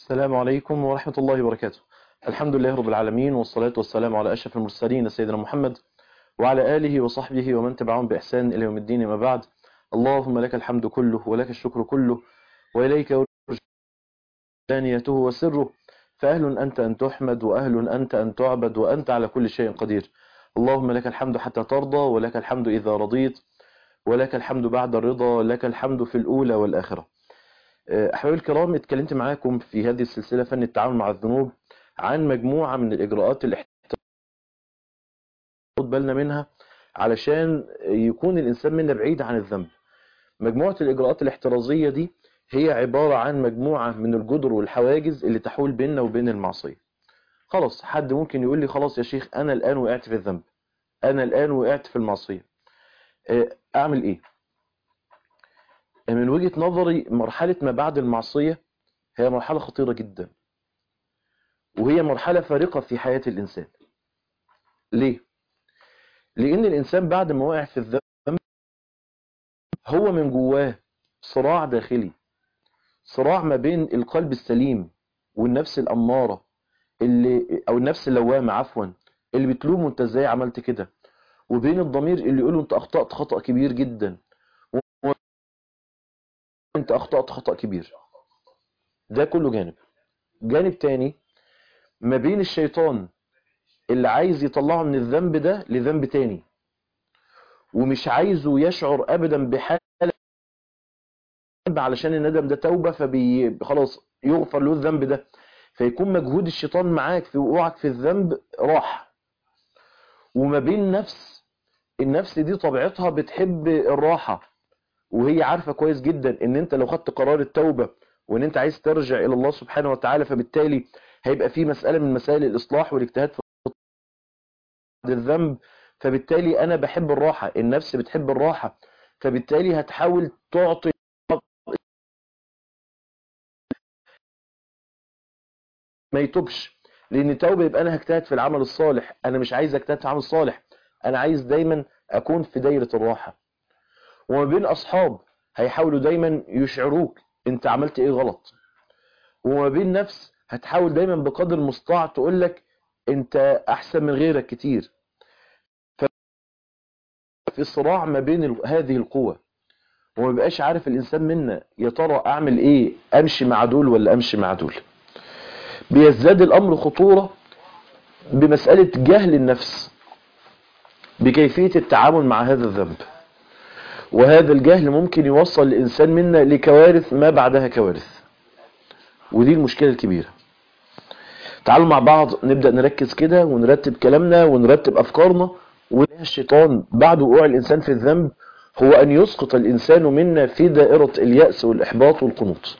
السلام عليكم ورحمة الله وبركاته. الحمد لله رب العالمين، والصلاة والسلام على أشرف المرسلين سيدنا محمد وعلى آله وصحبه ومن تبعهم بإحسان إلى يوم الدين، ما بعد. اللهم لك الحمد كله ولك الشكر كله وإليك يرجع دانيته وسره، فأهل أنت أن تحمد وأهل أنت أن تعبد وأنت على كل شيء قدير. اللهم لك الحمد حتى ترضى، ولك الحمد إذا رضيت، ولك الحمد بعد الرضا، لك الحمد في الأولى والآخرة. أحبابي الكرام، اتكلمت معاكم في هذه السلسلة فن التعامل مع الذنوب عن مجموعة من الإجراءات اللي ناخد بالنا منها علشان يكون الإنسان منا بعيد عن الذنب. مجموعة الإجراءات الاحترازية دي هي عبارة عن مجموعة من الجدر والحواجز اللي تحول بيننا وبين المعصية. خلاص، حد ممكن يقول لي خلاص يا شيخ أنا الآن وقعت في الذنب، أنا الآن وقعت في المعصية، أعمل إيه؟ من وجهة نظري مرحلة ما بعد المعصية هي مرحلة خطيرة جدا، وهي مرحلة فارقة في حياة الإنسان. ليه؟ لأن الإنسان بعد ما وقع في الذنب هو من جواه صراع داخلي، صراع ما بين القلب السليم والنفس الأمارة أو النفس اللوامة عفوا اللي بتلومه أنت إزاي عملت كده، وبين الضمير اللي يقوله أنت أخطأت خطأ كبير جدا، وأنت أخطأت خطأ كبير. ده كله جانب تاني ما بين الشيطان اللي عايز يطلعه من الذنب ده لذنب تاني، ومش عايزه يشعر أبدا بحالة علشان الندم ده توبة، خلاص يغفر له الذنب ده، فيكون مجهود الشيطان معاك في وقوعك في الذنب راح. وما بين النفس دي طبيعتها بتحب الراحة، وهي عارفة كويس جدا ان انت لو خدت قرار التوبة وان انت عايز ترجع الى الله سبحانه وتعالى، فبالتالي هيبقى في مسألة من مسائل الإصلاح والاجتهاد في الذنب. فبالتالي انا بحب الراحة، النفس بتحب الراحة، فبالتالي هتحاول تعطي ما يتوبش. لان التوبه يبقى انا هجتهد في العمل الصالح، انا مش عايز اجتهد في العمل الصالح، انا عايز دايما اكون في دايره الراحه. وما بين اصحاب هيحاولوا دايما يشعروك انت عملت ايه غلط، وما بين نفس هتحاول دايما بقدر المستطاع تقول لك انت احسن من غيرك كتير. ففي صراع ما بين هذه القوى، وما بقاش عارف الانسان منا يا ترى اعمل ايه، امشي مع دول ولا امشي مع دول. بيزداد الامر خطوره بمساله جهل النفس بكيفية التعامل مع هذا الذنب، وهذا الجهل ممكن يوصل الإنسان منا لكوارث ما بعدها كوارث، ودي المشكلة الكبيرة. تعالوا مع بعض نبدأ نركز كده ونرتب كلامنا ونرتب أفكارنا. الشيطان بعد وقوع الإنسان في الذنب هو أن يسقط الإنسان منا في دائرة اليأس والإحباط والقنوط.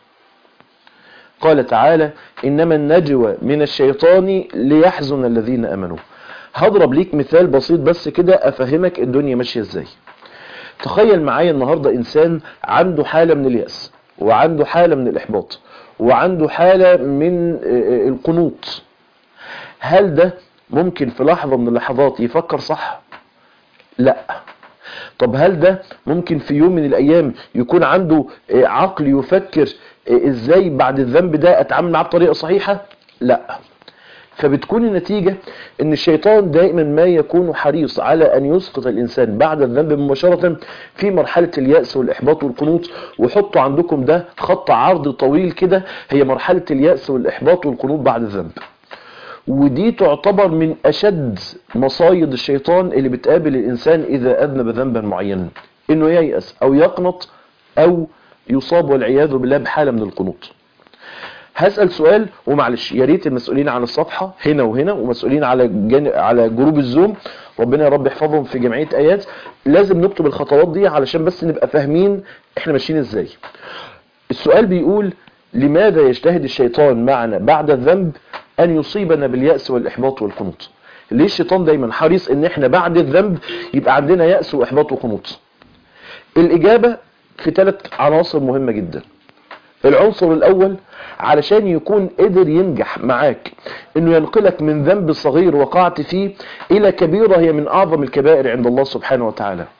قال تعالى: إنما النجوى من الشيطان ليحزن الذين أمنوا. هضرب ليك مثال بسيط بس كده أفهمك الدنيا ماشية إزاي. تخيل معايا النهاردة إنسان عنده حالة من اليأس، وعنده حالة من الإحباط، وعنده حالة من القنوط. هل ده ممكن في لحظة من اللحظات يفكر صح؟ لا. طب هل ده ممكن في يوم من الأيام يكون عنده عقل يفكر إزاي بعد الذنب ده أتعامل معاه بطريقة صحيحة؟ لا. فبتكون النتيجة ان الشيطان دائما ما يكون حريص على ان يسقط الانسان بعد الذنب مباشرة في مرحلة اليأس والاحباط والقنوط. وحطوا عندكم ده خط عرض طويل كده، هي مرحلة اليأس والاحباط والقنوط بعد الذنب. ودي تعتبر من اشد مصايد الشيطان اللي بتقابل الانسان اذا اذنب ذنبا معينا، انه ييأس او يقنط او يصاب والعياذ بالله بحالة من القنوط. هسأل سؤال، ومعلش يا ريت المسؤولين عن الصفحة هنا وهنا، ومسؤولين على جروب الزوم، ربنا يا رب يحفظهم في جمعية آيات، لازم نكتب الخطوات دي علشان بس نبقى فاهمين احنا ماشيين ازاي. السؤال بيقول: لماذا يجتهد الشيطان معنا بعد الذنب ان يصيبنا باليأس والإحباط والقنوط؟ ليه الشيطان دايما حريص ان احنا بعد الذنب يبقى عندنا يأس وإحباط وقنوط؟ الإجابة في 3 عناصر مهمة جدا. العنصر الأول، علشان يكون قدر ينجح معاك انه ينقلك من ذنب صغير وقعت فيه الى كبيرة هي من اعظم الكبائر عند الله سبحانه وتعالى.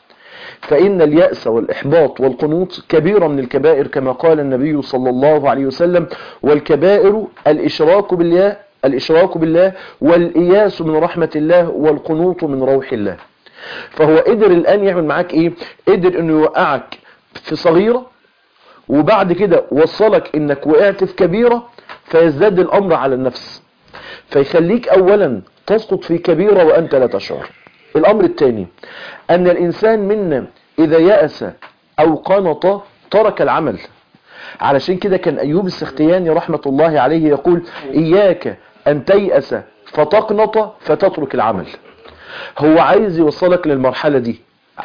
فإن اليأس والإحباط والقنوط كبيرة من الكبائر كما قال النبي صلى الله عليه وسلم: والكبائر الإشراك بالله والإياس من رحمة الله والقنوط من روح الله. فهو قدر الآن يعمل معاك إيه؟ قدر إنه يوقعك في صغيرة، وبعد كده وصلك إنك وقعت في كبيرة، فيزداد الأمر على النفس، فيخليك أولا تسقط في كبيرة وأنت لا تشعر. الأمر الثاني أن الإنسان منا إذا يأس أو قنط ترك العمل. علشان كده كان أيوب السختياني رحمة الله عليه يقول: إياك أن تيأس فتقنط فتترك العمل. هو عايز يوصلك للمرحلة دي،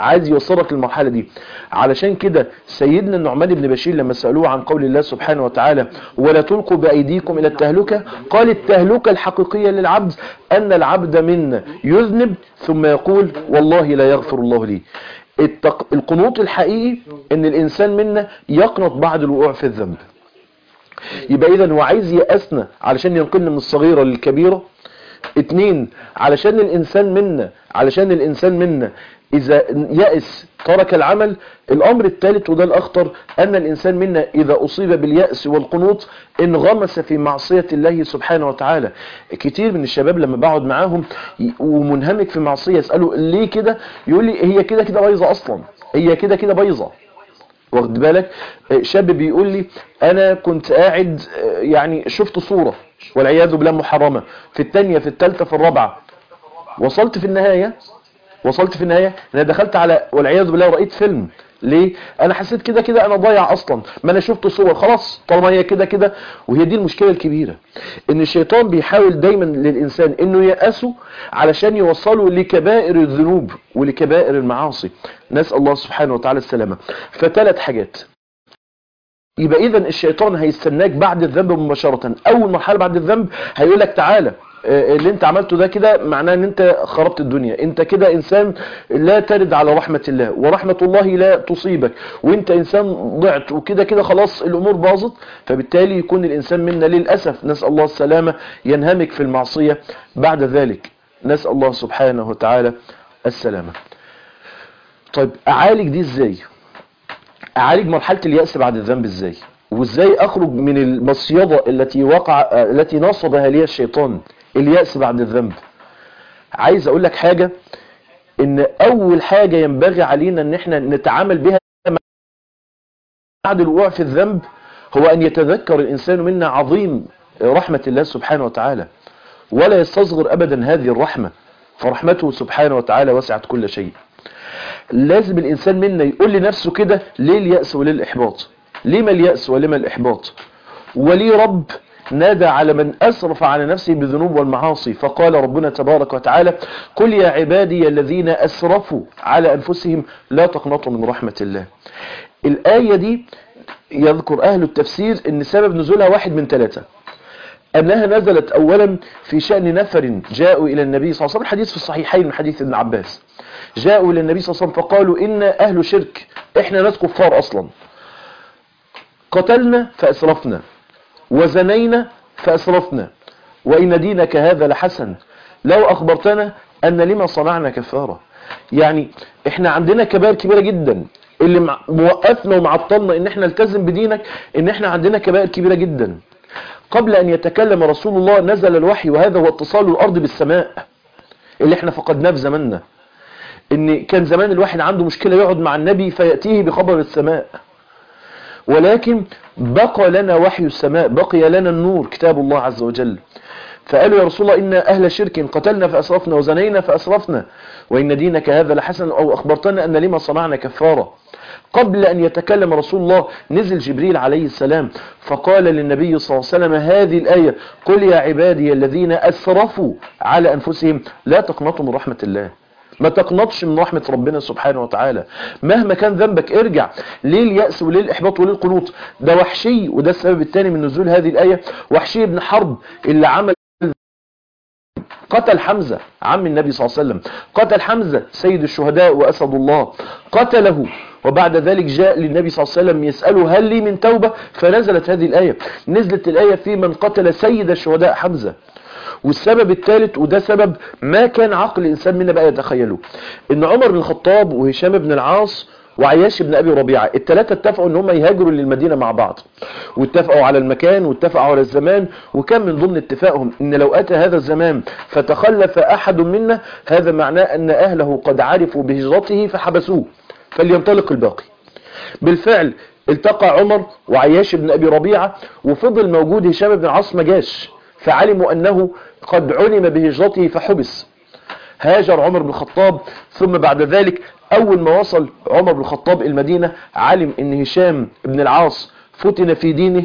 علشان كده سيدنا النعمان بن بشير لما سألوه عن قول الله سبحانه وتعالى: ولا تلقوا بأيديكم إلى التهلكة، قال: التهلكة الحقيقية للعبد أن العبد منا يذنب ثم يقول: والله لا يغفر الله لي. القنوط الحقيقي ان الانسان منا يقنط بعد الوقوع في الذنب. يبقى اذا هو عايز يأسنا علشان ينقلنا من الصغيرة للكبيرة. 2، علشان الانسان منا اذا يأس ترك العمل. الامر الثالث وده الاخطر، ان الانسان منا اذا اصيب باليأس والقنوط انغمس في معصية الله سبحانه وتعالى. كتير من الشباب لما بقعد معاهم ومنهمك في معصية يسألوا ليه كده، يقول لي: هي كده كده بايظة اصلا، هي كده كده بايظة. واخد بالك؟ شاب بيقول لي: انا كنت قاعد يعني شفت صورة والعياذ بالله محرمة، في الثانية في الثالثة في الرابعة، وصلت في النهاية انا دخلت على والعياذ بالله ورأيت فيلم. ليه؟ انا حسيت كده كده انا ضايع اصلا، ما انا شفت صور خلاص طالما هي كده كده. وهي دي المشكلة الكبيرة، ان الشيطان بيحاول دايما للانسان انه يأسه علشان يوصله لكبائر الذنوب ولكبائر المعاصي. نسأل الله سبحانه وتعالى السلامة. ف3 حاجات. يبقى اذا الشيطان هيستناك بعد الذنب مباشرة. اول مرحلة بعد الذنب هيقول لك: تعالى، اللي انت عملته ده كده معناه ان انت خربت الدنيا، انت كده انسان لا ترد على رحمة الله، ورحمة الله لا تصيبك، وانت انسان ضعت، وكده كده خلاص الامور باظت. فبالتالي يكون الانسان منا للأسف، نسأل الله السلامة، ينهمك في المعصية بعد ذلك. نسأل الله سبحانه وتعالى السلامة. طيب اعالج دي ازاي؟ اعالج مرحلة اليأس بعد الذنب ازاي؟ وازاي اخرج من المصيدة التي نصبها لي الشيطان، اليأس بعد الذنب؟ عايز اقول لك حاجة، ان اول حاجة ينبغي علينا ان احنا نتعامل بها بعد الوقوع في الذنب هو ان يتذكر الانسان منا عظيم رحمة الله سبحانه وتعالى، ولا يستصغر ابدا هذه الرحمة، فرحمته سبحانه وتعالى وسعت كل شيء. لازم الانسان منا يقول لنفسه كده: ليه اليأس وليه الاحباط؟ لما اليأس ولما الاحباط؟ ولي رب نادى على من أسرف على نفسه بالذنوب والمعاصي، فقال ربنا تبارك وتعالى: قل يا عبادي الذين أسرفوا على أنفسهم لا تقنطوا من رحمة الله. الآية دي يذكر أهل التفسير أن سبب نزولها 1 من 3، أنها نزلت أولا في شأن نفر جاءوا إلى النبي صلى الله عليه وسلم، الحديث في الصحيحين من حديث ابن عباس، جاءوا إلى النبي صلى الله عليه وسلم فقالوا: إنا أهل شرك، إحنا ناس كفار أصلا، قتلنا فأسرفنا، وزنينا فأسرفنا، وإن دينك هذا لحسن، لو أخبرتنا أن لما صنعنا كفارة. يعني إحنا عندنا كبائر كبيرة جدا، اللي موقفنا ومعطلنا إن إحنا نلتزم بدينك إن إحنا عندنا كبائر كبيرة جدا. قبل أن يتكلم رسول الله نزل الوحي، وهذا هو اتصال الأرض بالسماء اللي إحنا فقدناه في زماننا. إن كان زمان الواحد عنده مشكلة يقعد مع النبي فيأتيه بخبر السماء، ولكن بقى لنا وحي السماء، بقي لنا النور كتاب الله عز وجل. فقالوا: يا رسول الله إنا أهل شرك، قتلنا فأسرفنا وزنينا فأسرفنا، وإن دينك هذا لحسن، أو أخبرتنا أن لما صنعنا كفارة. قبل أن يتكلم رسول الله نزل جبريل عليه السلام فقال للنبي صلى الله عليه وسلم هذه الآية: قل يا عبادي الذين أسرفوا على أنفسهم لا تقنطوا من رحمة الله. ما تقنطش من رحمة ربنا سبحانه وتعالى مهما كان ذنبك. ارجع. ليه اليأس وليه الإحباط وليه القنوط؟ ده وحشي، وده السبب الثاني من نزول هذه الآية. وحشي بن حرب اللي عمل قتل حمزة عم النبي صلى الله عليه وسلم، قتل حمزة سيد الشهداء وأسد الله، قتله، وبعد ذلك جاء للنبي صلى الله عليه وسلم يسأله: هل لي من توبة؟ فنزلت هذه الآية، نزلت الآية في من قتل سيد الشهداء حمزة. والسبب الثالث، وده سبب ما كان عقل الإنسان منا بقى يتخيله، إن عمر بن الخطاب وهشام بن العاص وعياش بن أبي ربيعة الثلاثة اتفقوا إن هم يهاجروا للمدينة مع بعض، واتفقوا على المكان واتفقوا على الزمان، وكان من ضمن اتفاقهم إن لو أتى هذا الزمان فتخلف أحد منا هذا معناه أن أهله قد عرفوا بهجرته فحبسوه فلينطلق الباقي. بالفعل التقى عمر وعياش بن أبي ربيعة، وفضل موجود هشام بن العاص ما جاش، فعلموا أنه قد علم بهجرته فحبس. هاجر عمر بن الخطاب، ثم بعد ذلك أول ما وصل عمر بن الخطاب المدينة علم أن هشام بن العاص فتن في دينه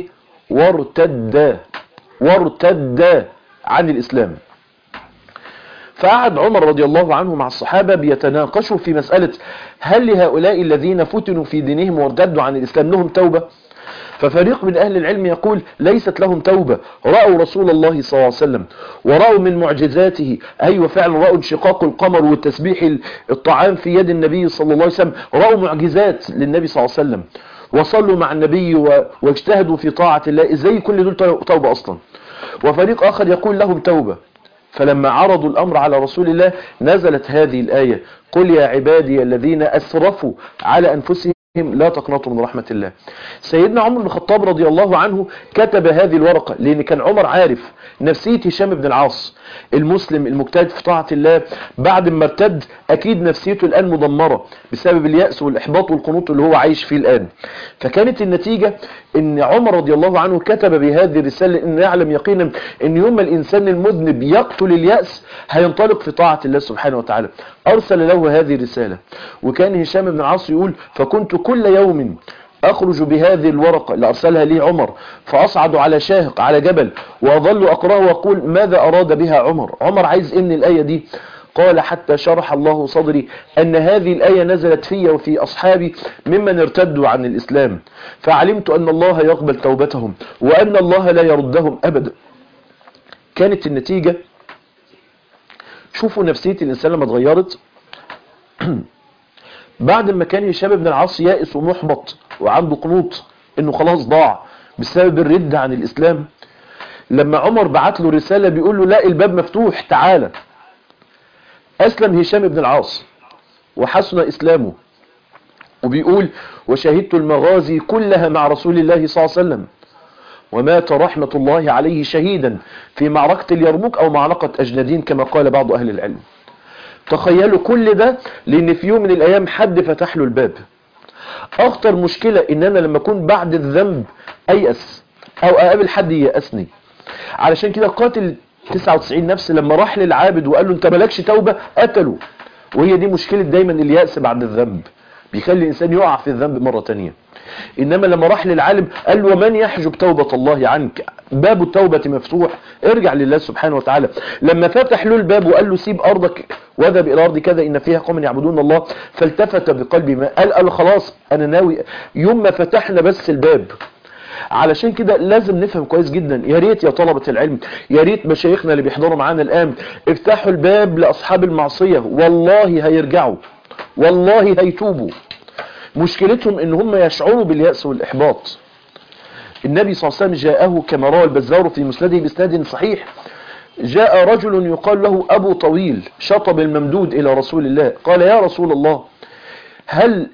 وارتد عن الإسلام. فقعد عمر رضي الله عنه مع الصحابة بيتناقشوا في مسألة هل لهؤلاء الذين فتنوا في دينهم وارتدوا عن الإسلام لهم توبة؟ ففريق من أهل العلم يقول ليست لهم توبة، رأوا رسول الله صلى الله عليه وسلم ورأوا من معجزاته، أيوة فعلا رأوا انشقاق القمر والتسبيح الطعام في يد النبي صلى الله عليه وسلم، رأوا معجزات للنبي صلى الله عليه وسلم، وصلوا مع النبي واجتهدوا في طاعة الله، ازاي كل دول توبة أصلا؟ وفريق آخر يقول لهم توبة. فلما عرضوا الأمر على رسول الله نزلت هذه الآية قل يا عبادي الذين أسرفوا على أنفسهم لا تقنطوا من رحمة الله. سيدنا عمر بن الخطاب رضي الله عنه كتب هذه الورقة لأن كان عمر عارف نفسية هشام بن العاص، المسلم المجتهد في طاعة الله بعد ما ارتد أكيد نفسيته الآن مدمرة بسبب اليأس والإحباط والقنوط اللي هو عايش فيه الآن. فكانت النتيجة ان عمر رضي الله عنه كتب بهذه الرسالة ان يعلم يقينا ان يوم الإنسان المذنب يقتل اليأس هينطلق في طاعة الله سبحانه وتعالى. أرسل له هذه الرسالة، وكان هشام بن العاص يقول فكنت كل يوم أخرج بهذه الورقة اللي أرسلها لي عمر فأصعد على شاهق على جبل وأظل أقرأه وأقول ماذا أراد بها عمر عايز إن الآية دي؟ قال حتى شرح الله صدري أن هذه الآية نزلت في وفي أصحابي ممن ارتدوا عن الإسلام، فعلمت أن الله يقبل توبتهم وأن الله لا يردهم أبدا. كانت النتيجة شوفوا نفسية الإنسان لما اتغيرت بعد ما كان هشام بن العاص يائس ومحبط وعنده قنوط انه خلاص ضاع بسبب الرد عن الإسلام، لما عمر بعت له رسالة بيقول له لا الباب مفتوح تعالى، أسلم هشام بن العاص وحسن إسلامه، وبيقول وشهدت المغازي كلها مع رسول الله صلى الله عليه وسلم ومات رحمة الله عليه شهيدا في معركة اليرموك أو معركة أجنادين كما قال بعض أهل العلم. تخيلوا كل ده لأن في يوم من الأيام حد فتح له الباب. أخطر مشكلة إن أنا لما أكون بعد الذنب أيأس أو أقابل حد ييأسني، علشان كده قاتل 99 نفس لما راح للعابد وقال له أنت مالكش توبة قتله. وهي دي مشكلة دايما اليأس بعد الذنب، بيخلي الإنسان يقع في الذنب مرة تانية. إنما لما راح للعالم قال له ومن يحجب توبة الله عنك، باب التوبة مفتوح، ارجع لله سبحانه وتعالى. لما فتح له الباب وقال له سيب أرضك واذهب إلى أرض كذا إن فيها قوم يعبدون الله، فالتفت بقلبي ما قال خلاص أنا ناوي. يوم ما فتحنا بس الباب. علشان كده لازم نفهم كويس جدا، يا ريت يا طلبة العلم، يا ريت مشايخنا اللي بيحضروا معانا الآن افتحوا الباب لأصحاب المعصية، والله هيرجعوا، والله هيتوبوا. مشكلتهم ان هم يشعروا باليأس والإحباط. النبي صلى الله عليه وسلم جاءه كما روى البزار في مسنده بإسناد صحيح، جاء رجل يقال له أبو طويل شطب الممدود إلى رسول الله، قال يا رسول الله هل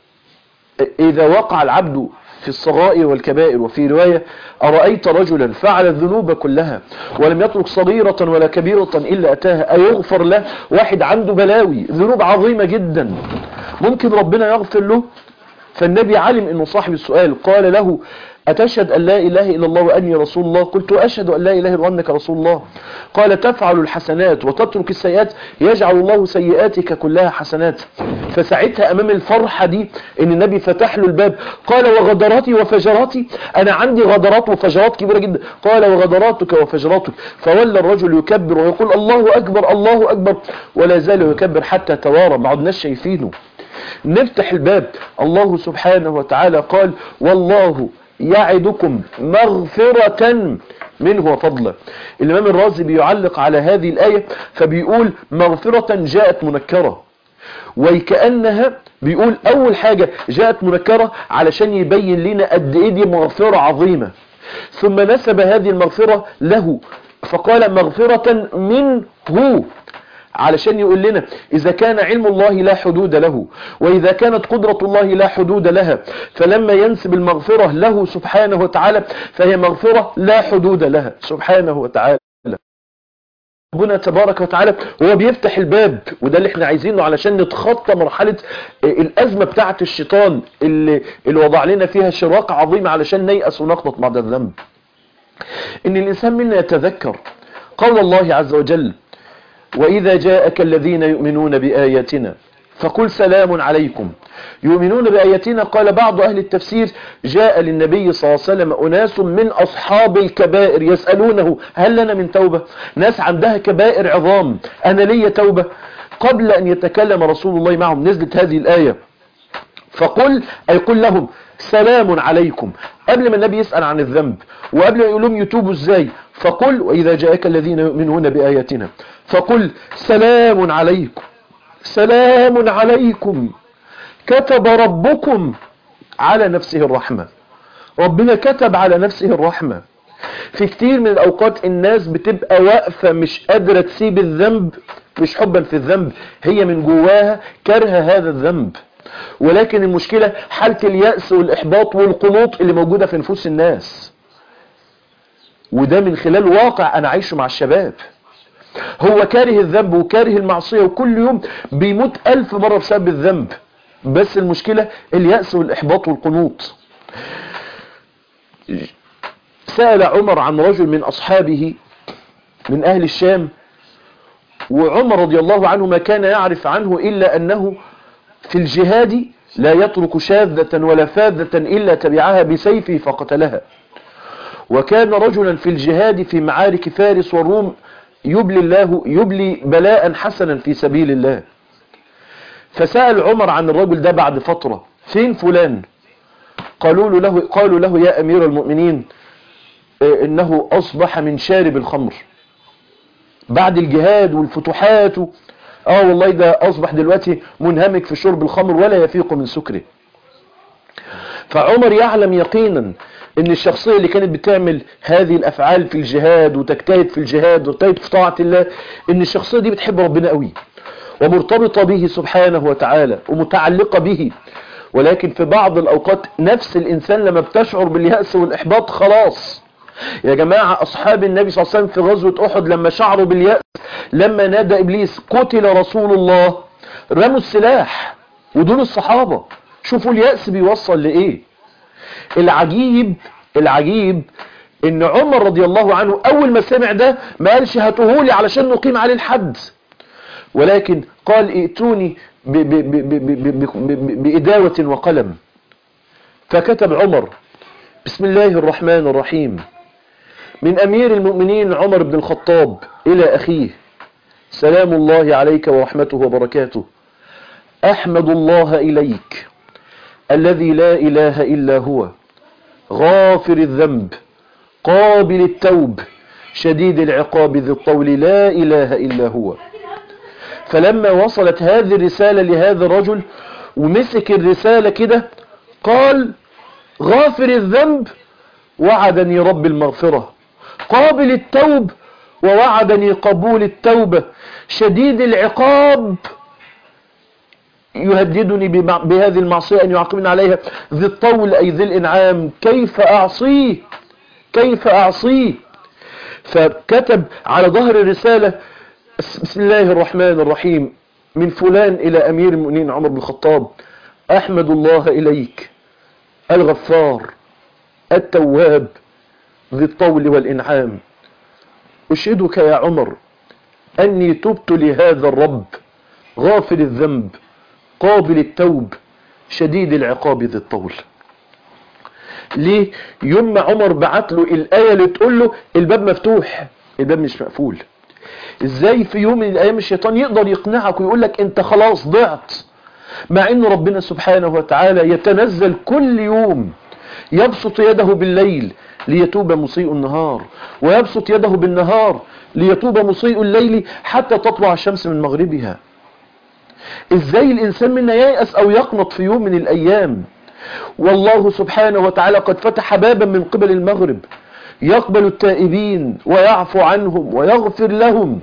إذا وقع العبد في الصغائر والكبائر، وفي رواية أرأيت رجلا فعل الذنوب كلها ولم يترك صغيرة ولا كبيرة إلا أتاها أيغفر له؟ واحد عنده بلاوي ذنوب عظيمة جدا ممكن ربنا يغفر له؟ فالنبي علم انه صاحب السؤال قال له أتشهد أن لا إله إلا الله وأني رسول الله؟ قلت أشهد أن لا إله إلا وأنك رسول الله. قال تفعل الحسنات وتترك السيئات يجعل الله سيئاتك كلها حسنات. فساعتها أمام الفرحة دي إن النبي فتح له الباب قال وغدراتي وفجراتي، أنا عندي غدرات وفجرات كبيرة جدا. قال وغدراتك وفجراتك. فولى الرجل يكبر ويقول الله أكبر الله أكبر ولا زال يكبر حتى توارى، ما عدناش شايفينه. نفتح الباب. الله سبحانه وتعالى قال والله يعدكم مغفرة منه وفضله. الإمام الرازي بيعلق على هذه الآية فبيقول مغفرة جاءت منكرة، وكأنها بيقول أول حاجة جاءت منكرة علشان يبين لنا قد إيه دي مغفرة عظيمة، ثم نسب هذه المغفرة له فقال مغفرة منه، علشان يقول لنا إذا كان علم الله لا حدود له، وإذا كانت قدرة الله لا حدود لها، فلما ينسب المغفرة له سبحانه وتعالى فهي مغفرة لا حدود لها سبحانه وتعالى. ربنا تبارك وتعالى هو بيفتح الباب، وده اللي احنا عايزينه علشان نتخطى مرحلة الأزمة بتاعة الشيطان اللي وضع لنا فيها شراك عظيم علشان نيأس ونقنط بعد الذنب. إن الإنسان منا يتذكر قول الله عز وجل وإذا جاءك الذين يؤمنون بآياتنا فقل سلام عليكم. يؤمنون بآياتنا، قال بعض أهل التفسير جاء للنبي صلى الله عليه وسلم أناس من أصحاب الكبائر يسألونه هل لنا من توبة؟ ناس عندها كبائر عظام، أنا لي توبة؟ قبل أن يتكلم رسول الله معهم نزلت هذه الآية فقل، أي قل لهم سلام عليكم. قبل ما النبي يسأل عن الذنب وقبل ما يقول لهم يتوبوا ازاي، فقل وإذا جاءك الذين يؤمنون بآياتنا فقل سلام عليكم، سلام عليكم كتب ربكم على نفسه الرحمة. ربنا كتب على نفسه الرحمة. في كتير من الأوقات الناس بتبقى واقفة مش قادرة تسيب الذنب، مش حبا في الذنب، هي من جواها كرهة هذا الذنب، ولكن المشكلة حالة اليأس والإحباط والقنوط اللي موجودة في نفوس الناس، وده من خلال واقع أنا عايشه مع الشباب. هو كاره الذنب وكاره المعصية وكل يوم بيموت 1000 مرة بسبب الذنب، بس المشكلة اليأس والإحباط والقنوط. سأل عمر عن رجل من أصحابه من أهل الشام، وعمر رضي الله عنه ما كان يعرف عنه إلا أنه في الجهاد لا يترك شاذة ولا فاذة إلا تبعها بسيفه فقتلها، وكان رجلا في الجهاد في معارك فارس والروم يبلي بلاء حسنا في سبيل الله. فسأل عمر عن الرجل ده بعد فترة فين فلان؟ قالوا له يا أمير المؤمنين إنه أصبح من شارب الخمر بعد الجهاد والفتوحات والله ده أصبح دلوقتي منهمك في شرب الخمر ولا يفيق من سكره. فعمر يعلم يقينا ان الشخصية اللي كانت بتعمل هذه الافعال في الجهاد وتجتهد في الجهاد وتجتهد في طاعة الله، ان الشخصية دي بتحب ربنا قوي ومرتبطة به سبحانه وتعالى ومتعلقة به، ولكن في بعض الاوقات نفس الانسان لما بتشعر باليأس والاحباط خلاص. يا جماعة اصحاب النبي صلى الله عليه وسلم في غزوة احد لما شعروا باليأس، لما نادى ابليس قتل رسول الله، رموا السلاح، ودول الصحابة. شوفوا اليأس بيوصل لإيه. العجيب ان عمر رضي الله عنه اول ما سمع ده ما قالش هاتوهولي علشان نقيم عليه الحد، ولكن قال ائتوني بإداوة وقلم. فكتب عمر بسم الله الرحمن الرحيم من أمير المؤمنين عمر بن الخطاب إلى أخيه سلام الله عليك ورحمته وبركاته، أحمد الله إليك الذي لا إله إلا هو غافر الذنب قابل التوب شديد العقاب ذي الطول لا إله إلا هو. فلما وصلت هذه الرسالة لهذا الرجل ومسك الرسالة كده قال غافر الذنب وعدني رب المغفرة، قابل التوب ووعدني قبول التوبة، شديد العقاب يهددني بهذه المعصية أن يعاقبني عليها، ذي الطول أي ذي الإنعام، كيف أعصيه كيف أعصيه. فكتب على ظهر الرسالة بسم الله الرحمن الرحيم من فلان إلى أمير المؤمنين عمر بن الخطاب، أحمد الله إليك الغفار التواب ذي الطول والإنعام، أشهدك يا عمر أني تبت لهذا الرب غافل الذنب قابل التوب شديد العقاب ذي الطول. ليه؟ يوم عمر بعت له الآية اللي تقول له الباب مفتوح، الباب مش مقفول. ازاي في يوم من الأيام الشيطان يقدر يقنعك ويقول لك انت خلاص ضعت، مع ان ربنا سبحانه وتعالى يتنزل كل يوم يبسط يده بالليل ليتوب مسيء النهار، ويبسط يده بالنهار ليتوب مسيء الليل حتى تطلع الشمس من مغربها. ازاي الانسان منا ييأس او يقنط في يوم من الايام والله سبحانه وتعالى قد فتح بابا من قبل المغرب يقبل التائبين ويعفو عنهم ويغفر لهم،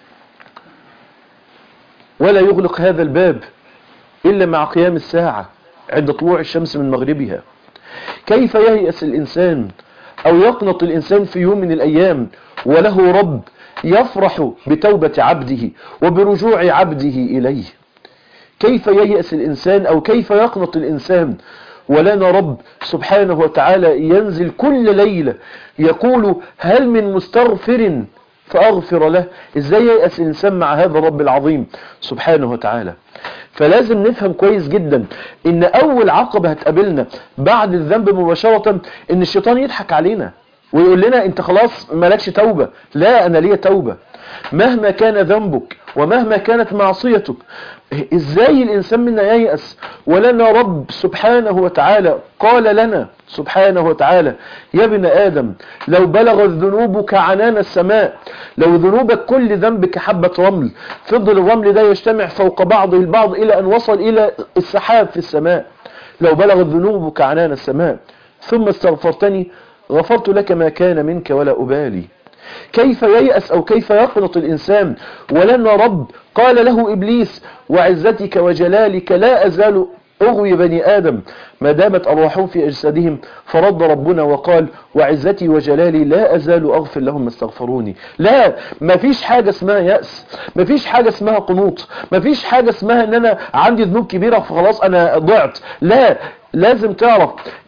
ولا يغلق هذا الباب إلا مع قيام الساعة عند طلوع الشمس من مغربها. كيف ييأس الإنسان أو يقنط الإنسان في يوم من الأيام وله رب يفرح بتوبة عبده وبرجوع عبده إليه؟ كيف ييأس الإنسان أو كيف يقنط الإنسان ولنا رب سبحانه وتعالى ينزل كل ليلة يقول هل من مستغفر فأغفر له؟ إزاي ييأس الإنسان مع هذا الرب العظيم سبحانه وتعالى؟ فلازم نفهم كويس جدا إن أول عقبة هتقابلنا بعد الذنب مباشرة إن الشيطان يضحك علينا ويقول لنا أنت خلاص مالكش توبة. لا، أنا ليا توبة مهما كان ذنبك ومهما كانت معصيتك. ازاي الانسان منا ييأس ولنا رب سبحانه وتعالى قال لنا سبحانه وتعالى يا ابن آدم لو بلغت ذنوبك عنان السماء، لو ذنوبك كل ذنبك حبة رمل فضل الرمل ده يجتمع فوق بعضه البعض إلى أن وصل إلى السحاب في السماء، لو بلغت ذنوبك عنان السماء ثم استغفرتني غفرت لك ما كان منك ولا أبالي. كيف ييأس أو كيف يقنط الإنسان ولنا رب قال له إبليس وعزتك وجلالك لا أزال أغوي بني آدم ما دامت أرواحهم في أجسادهم، فرد ربنا وقال وعزتي وجلالي لا أزال أغفر لهم ما استغفروني. لا، ما فيش حاجة اسمها يأس، ما فيش حاجة اسمها قنوط، ما فيش حاجة اسمها ان انا عندي ذنوب كبيرة فخلاص انا ضعت. لا، لازم تعرف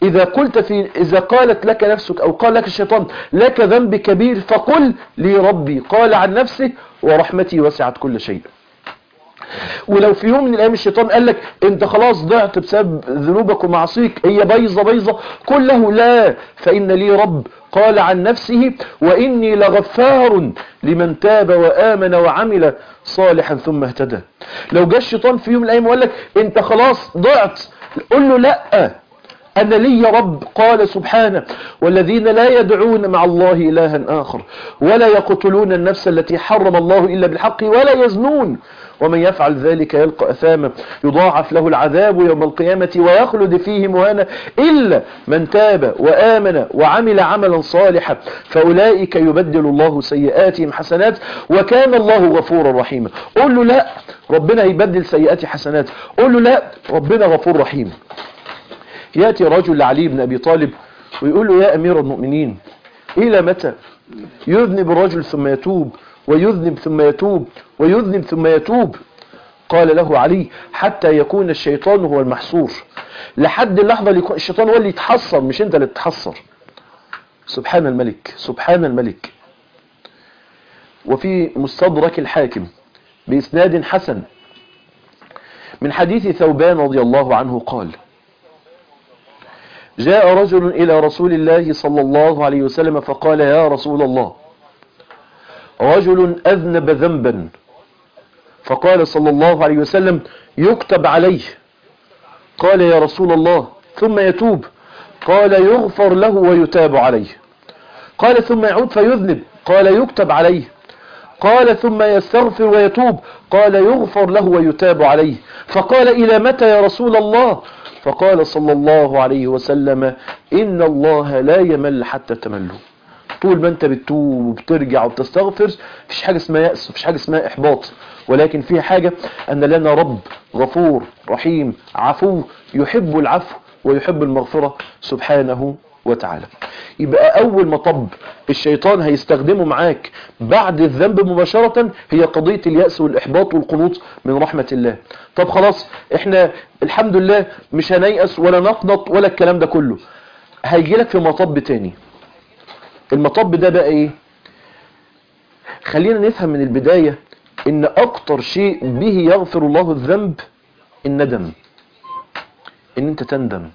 إذا قالت لك نفسك أو قال لك الشيطان لك ذنب كبير فقل لي ربي قال عن نفسه ورحمتي وسعت كل شيء. ولو في يوم من الأيام الشيطان قال لك انت خلاص ضعت بسبب ذنوبك ومعصيك هي بايظة قل له لا، فإن لي رب قال عن نفسه وإني لغفار لمن تاب وآمن وعمل صالحا ثم اهتدى. لو جاء الشيطان في يوم من الأيام وقال لك انت خلاص ضعت قل له لا، أنا لي رب قال سبحانه والذين لا يدعون مع الله إلها آخر ولا يقتلون النفس التي حرم الله إلا بالحق ولا يزنون ومن يفعل ذلك يلقى أثاما يضاعف له العذاب يوم القيامة ويخلد فيه مهانا إلا من تاب وآمن وعمل عملا صالحا فأولئك يبدل الله سيئاتهم حسنات وكان الله غفورا رحيما. قل له لا، ربنا يبدل سيئات حسنات. قل له لا، ربنا غفور رحيم. يأتي رجل لعلي بن أبي طالب ويقول له يا أمير المؤمنين إلى متى يذنب الرجل ثم يتوب ويذنب ثم يتوب ويذنب ثم يتوب؟ قال له علي حتى يكون الشيطان هو المحصور، لحد اللحظة اللي يكون الشيطان هو اللي يتحصر مش انت اللي تتحصر. سبحان الملك سبحان الملك. وفي مستدرك الحاكم بإسناد حسن من حديث ثوبان رضي الله عنه قال جاء رجل إلى رسول الله صلى الله عليه وسلم فقال يا رسول الله رجل أذنب ذنبا، فقال صلى الله عليه وسلم يكتب عليه. قال يا رسول الله ثم يتوب؟ قال يغفر له ويتاب عليه. قال ثم يعود فيذنب؟ قال يكتب عليه. قال ثم يستغفر ويتوب؟ قال يغفر له ويتاب عليه. فقال إلى متى يا رسول الله؟ فقال صلى الله عليه وسلم إن الله لا يمل حتى تملوا. طول ما انت بتتوب وبترجع وبتستغفر مفيش حاجة اسمها يأس، مفيش حاجة اسمها إحباط، ولكن فيها حاجة أن لنا رب غفور رحيم عفو يحب العفو ويحب المغفرة سبحانه وتعالى. يبقى أول مطب الشيطان هيستخدمه معاك بعد الذنب مباشرة هي قضية اليأس والإحباط والقنوط من رحمة الله. طب خلاص احنا الحمد لله مش هنيأس ولا نقنط ولا الكلام ده كله. هيجي لك في مطب تاني. المطب ده بقى ايه؟ خلينا نفهم من البداية ان اكتر شيء به يغفر الله الذنب الندم، ان انت تندم.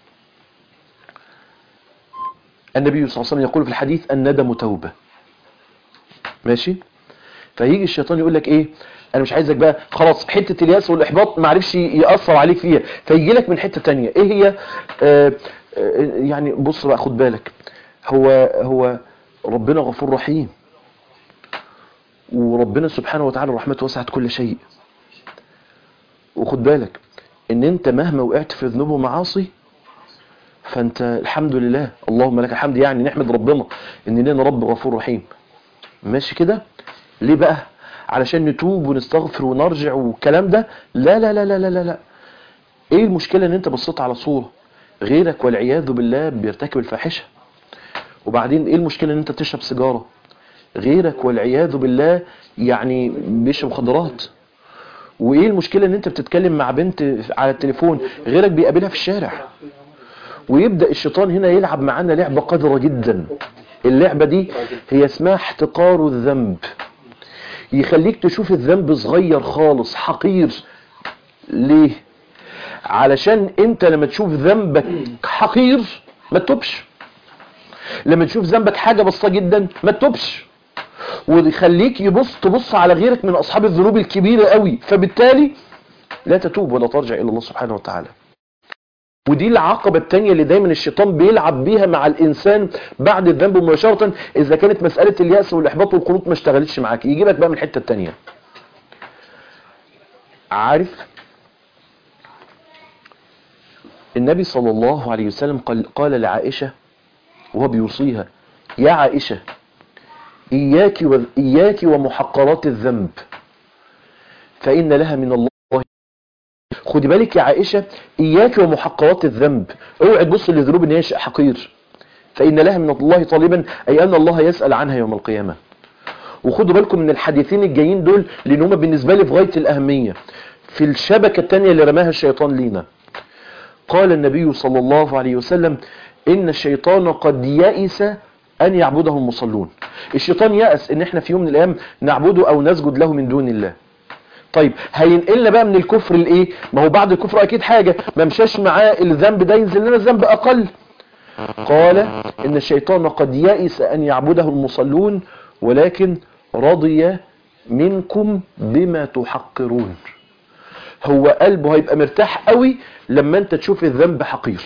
النبي صلى الله عليه وسلم يقول في الحديث الندم توبة. ماشي؟ فيجي الشيطان يقول لك ايه؟ انا مش عايزك بقى خلاص حتة الياس والاحباط ما عرفش يأثر عليك فيها، فيجي لك من حتة تانية. ايه هي؟ يعني بص بقى خد بالك، هو ربنا غفور رحيم، وربنا سبحانه وتعالى رحمته وسعت كل شيء. وخد بالك ان انت مهما وقعت في ذنوب ومعاصي فانت الحمد لله اللهم لك الحمد، يعني نحمد ربنا ان لنا رب غفور رحيم. ماشي كده؟ ليه بقى؟ علشان نتوب ونستغفر ونرجع والكلام ده؟ لا لا لا لا لا لا. ايه المشكلة ان انت بصيت على صورة غيرك والعياذ بالله بيرتكب الفاحشة؟ وبعدين ايه المشكلة ان انت تشرب سيجارة غيرك والعياذ بالله يعني بيشرب مخدرات؟ وايه المشكلة ان انت بتتكلم مع بنت على التليفون غيرك بيقابلها في الشارع؟ ويبدأ الشيطان هنا يلعب معانا لعبة قذرة جدا. اللعبة دي هي اسمها احتقار الذنب. يخليك تشوف الذنب صغير خالص حقير. ليه؟ علشان انت لما تشوف ذنبك حقير ما تتوبش. لما تشوف ذنبك حاجة بسيطة جدا ما تتوبش. ويخليك تبص على غيرك من اصحاب الذنوب الكبيرة قوي، فبالتالي لا تتوب ولا ترجع الى الله سبحانه وتعالى. ودي العقبة التانية اللي دايما الشيطان بيلعب بيها مع الانسان بعد الذنب مباشرة، اذا كانت مسألة اليأس والاحباط والقنوط ما اشتغلتش معاك يجيبك بقى من الحتة التانية. عارف النبي صلى الله عليه وسلم قال لعائشة وهو بيوصيها: يا عائشة إياك ومحقرات الذنب فإن لها من الله. خدي بالك يا عائشة، إياك ومحقرات الذنب، اوعي تبص للذنوب ان هي شيء حقير، فإن لها من الله طالبا، أي أن الله يسأل عنها يوم القيامة. وخدوا بالكم من الحديثين الجايين دول لأن هم بالنسبة لي في غاية الأهمية في الشبكة التانية اللي رماها الشيطان لينا. قال النبي صلى الله عليه وسلم: إن الشيطان قد يئس أن يعبده المصلون. الشيطان يأس إن احنا في يوم من الأيام نعبده أو نسجد له من دون الله. طيب هينقلنا بقى من الكفر لإيه؟ ما هو بعد الكفر أكيد حاجة ما مشاش معاه الذنب ده ينزل لنا ذنب أقل. قال: إن الشيطان قد يئس أن يعبده المصلون ولكن رضي منكم بما تحقرون. هو قلبه هيبقى مرتاح قوي لما انت تشوف الذنب حقير.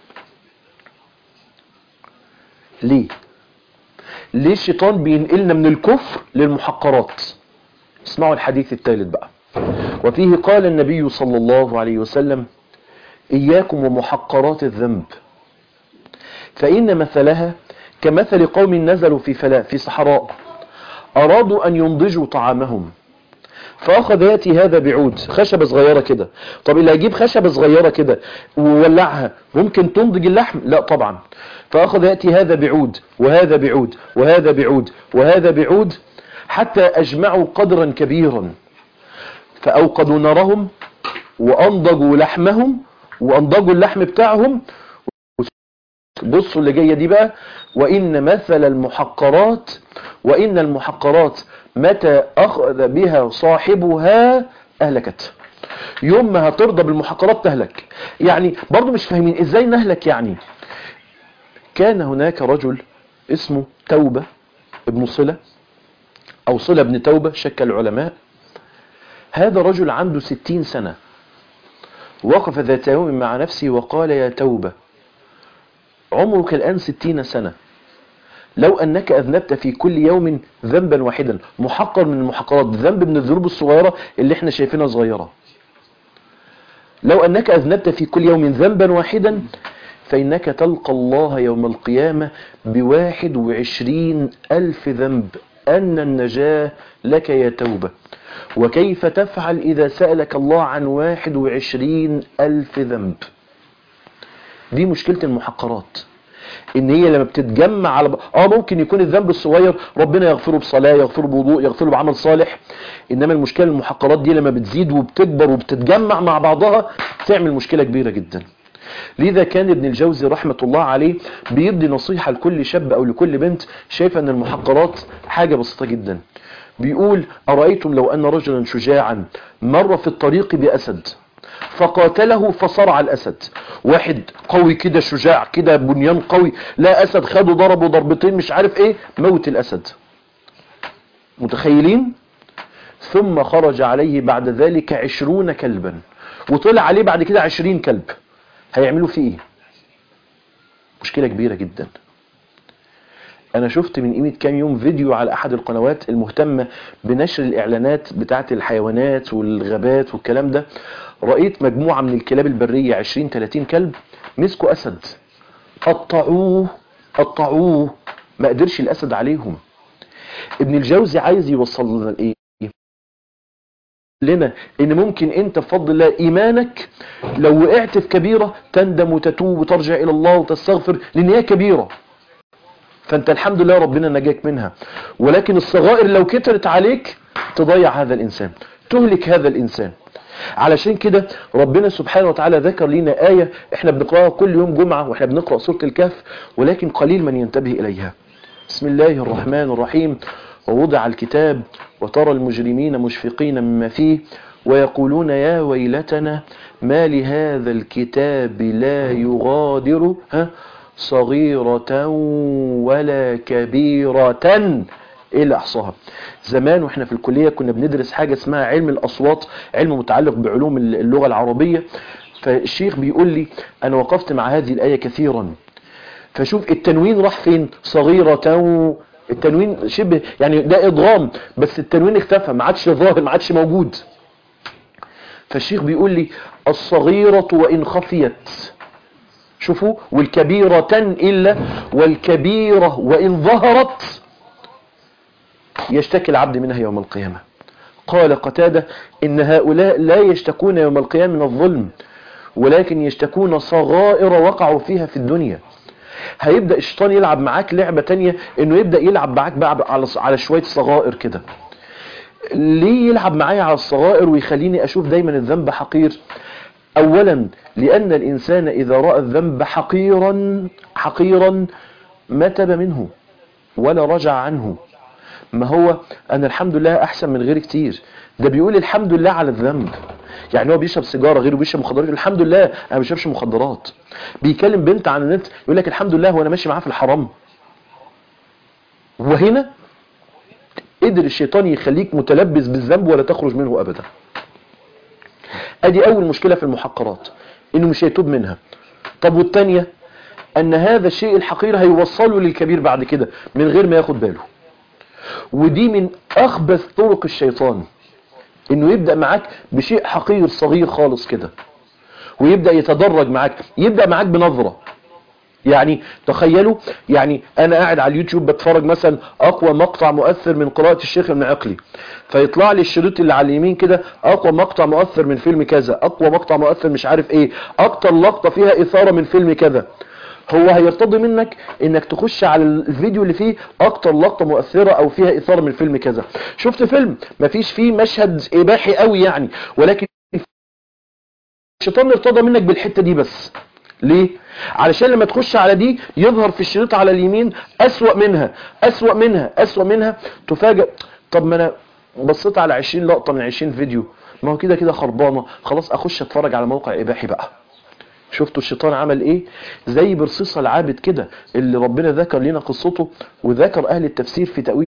ليه الشيطان بينقلنا من الكفر للمحقرات؟ اسمعوا الحديث الثالث بقى. وفيه قال النبي صلى الله عليه وسلم: إياكم ومحقرات الذنب فإن مثلها كمثل قوم نزلوا في صحراء أرادوا أن ينضجوا طعامهم فأخذ يأتي هذا بعود، خشبة صغيرة كده. طب اللي هيجيب خشبة صغيرة كده وولعها ممكن تنضج اللحم؟ لا طبعا. فأخذ يأتي هذا بعود وهذا بعود وهذا بعود وهذا بعود حتى أجمعوا قدرا كبيرا فأوقدوا نارهم وأنضجوا لحمهم وأنضجوا اللحم بتاعهم. بصوا اللي جاية دي بقى: وإن مثل المحقرات وإن المحقرات متى أخذ بها صاحبها أهلكت. يوم ما هترضى بالمحقرات تهلك. يعني برضو مش فاهمين إزاي نهلك. يعني كان هناك رجل اسمه توبة ابن صلة أو صلة ابن توبة، شك العلماء. هذا رجل عنده 60 سنة وقف ذات يوم مع نفسه وقال: يا توبة، عمرك الآن 60 سنة، لو أنك أذنبت في كل يوم ذنبا واحدا، محقر من المحقرات، ذنب من الذنوب الصغيرة اللي احنا شايفينها صغيرة، لو أنك أذنبت في كل يوم ذنبا واحدا فإنك تلقى الله يوم القيامة ب21,000 ذنب، أن النجاة لك يا توبة. وكيف تفعل إذا سألك الله عن 21,000 ذنب؟ دي مشكلة المحقرات، ان هي لما بتتجمع على ممكن يكون الذنب الصغير ربنا يغفره بصلاة، يغفره بوضوء، يغفره بعمل صالح. انما المشكلة المحقرات دي لما بتزيد وبتكبر وبتتجمع مع بعضها تعمل مشكلة كبيرة جدا. لذا كان ابن الجوزي رحمة الله عليه بيدي نصيحة لكل شاب او لكل بنت شايفة ان المحقرات حاجة بسيطة جدا. بيقول: أرأيتم لو أن رجلا شجاعا مر في الطريق بأسد فقاتله فصرع الأسد. واحد قوي كده شجاع كده بنيان قوي، لا أسد خده ضربه ضربتين مش عارف ايه، موت الأسد. متخيلين؟ ثم خرج عليه بعد ذلك 20 كلبا، وطلع عليه بعد كده 20 كلب. هيعملوا فيه ايه؟ مشكلة كبيرة جدا. انا شفت من قيمة كام يوم فيديو على احد القنوات المهتمة بنشر الاعلانات بتاعت الحيوانات والغابات والكلام ده. رأيت مجموعة من الكلاب البرية 20-30 كلب مسكوا اسد قطعوه قطعوه، ما قدرش الأسد عليهم. ابن الجوزي عايز يوصل لنا الايه؟ لنا ان ممكن انت بفضل الله ايمانك لو وقعت في كبيرة تندم وتتوب وترجع الى الله وتستغفر، لان هي كبيرة فانت الحمد لله ربنا نجاك منها. ولكن الصغائر لو كترت عليك تضيع هذا الانسان، تهلك هذا الانسان. علشان كده ربنا سبحانه وتعالى ذكر لنا آية احنا بنقرأها كل يوم جمعة واحنا بنقرأ سورة الكهف، ولكن قليل من ينتبه اليها. بسم الله الرحمن الرحيم. ووضع الكتاب وترى المجرمين مشفقين مما فيه ويقولون يا ويلتنا ما لهذا الكتاب لا يغادر صغيرة ولا كبيرة إلا أحصاها. زمان وإحنا في الكلية كنا بندرس حاجة اسمها علم الأصوات، علم متعلق بعلوم اللغة العربية. فالشيخ بيقول لي أنا وقفت مع هذه الآية كثيرا، فشوف التنوين راح فين؟ صغيرة، التنوين شبه يعني ده إضغام بس التنوين اختفى، ما عادش ظاهر، ما عادش موجود. فالشيخ بيقول لي الصغيرة وإن خفيت، شوفوا، والكبيرة إلا، والكبيرة وإن ظهرت يشتكي العبد منها يوم القيامة. قال قتادة إن هؤلاء لا يشتكون يوم القيامة من الظلم، ولكن يشتكون صغائر وقعوا فيها في الدنيا. هيبدأ الشيطان يلعب معاك لعبة تانية، انه يبدأ يلعب معاك بقى على شوية صغائر كده. ليه يلعب معايا على الصغائر ويخليني اشوف دايما الذنب حقير؟ اولا لان الانسان اذا رأى الذنب حقيرا ما تاب منه ولا رجع عنه. ما هو انا الحمد لله احسن من غيري كتير، ده بيقول الحمد لله على الذنب. يعني هو بيشرب سيجاره، غيره بيشرب مخدرات، الحمد لله انا ما بشربش مخدرات. بيكلم بنت عن النت يقول لك الحمد لله وانا ماشي معاه في الحرام. وهنا قدر الشيطان يخليك متلبس بالذنب ولا تخرج منه ابدا. ادي اول مشكله في المحقرات، انه مش هيتوب منها. طب والثانيه ان هذا الشيء الحقير هيوصله للكبير بعد كده من غير ما ياخد باله. ودي من اخبث طرق الشيطان، انه يبدأ معاك بشيء حقير صغير خالص كده ويبدأ يتدرج معاك. يبدأ معاك بنظرة. يعني تخيلوا، يعني انا قاعد على اليوتيوب بتفرج مثلا اقوى مقطع مؤثر من قراءة الشيخ ابن عقلي، فيطلع لي الشريط اللي على اليمين كده اقوى مقطع مؤثر من فيلم كذا، اقوى مقطع مؤثر مش عارف ايه، اكتر لقطة فيها اثارة من فيلم كذا. هو هيرتضي منك انك تخش على الفيديو اللي فيه اكتر لقطة مؤثرة او فيها اثارة من فيلم كذا. شفت فيلم مفيش فيه مشهد اباحي قوي يعني، ولكن الشيطان ارتضى منك بالحتة دي بس. ليه؟ علشان لما تخش على دي يظهر في الشريط على اليمين اسوأ منها اسوأ منها اسوأ منها. تفاجئ طب ما انا بصيت على 20 لقطة من 20 فيديو، ما هو كده كده خربانة، خلاص اخش اتفرج على موقع اباحي بقى. شفتوا الشيطان عمل ايه؟ زي برصيصة العابد كده اللي ربنا ذكر لنا قصته، وذكر اهل التفسير في تأويل.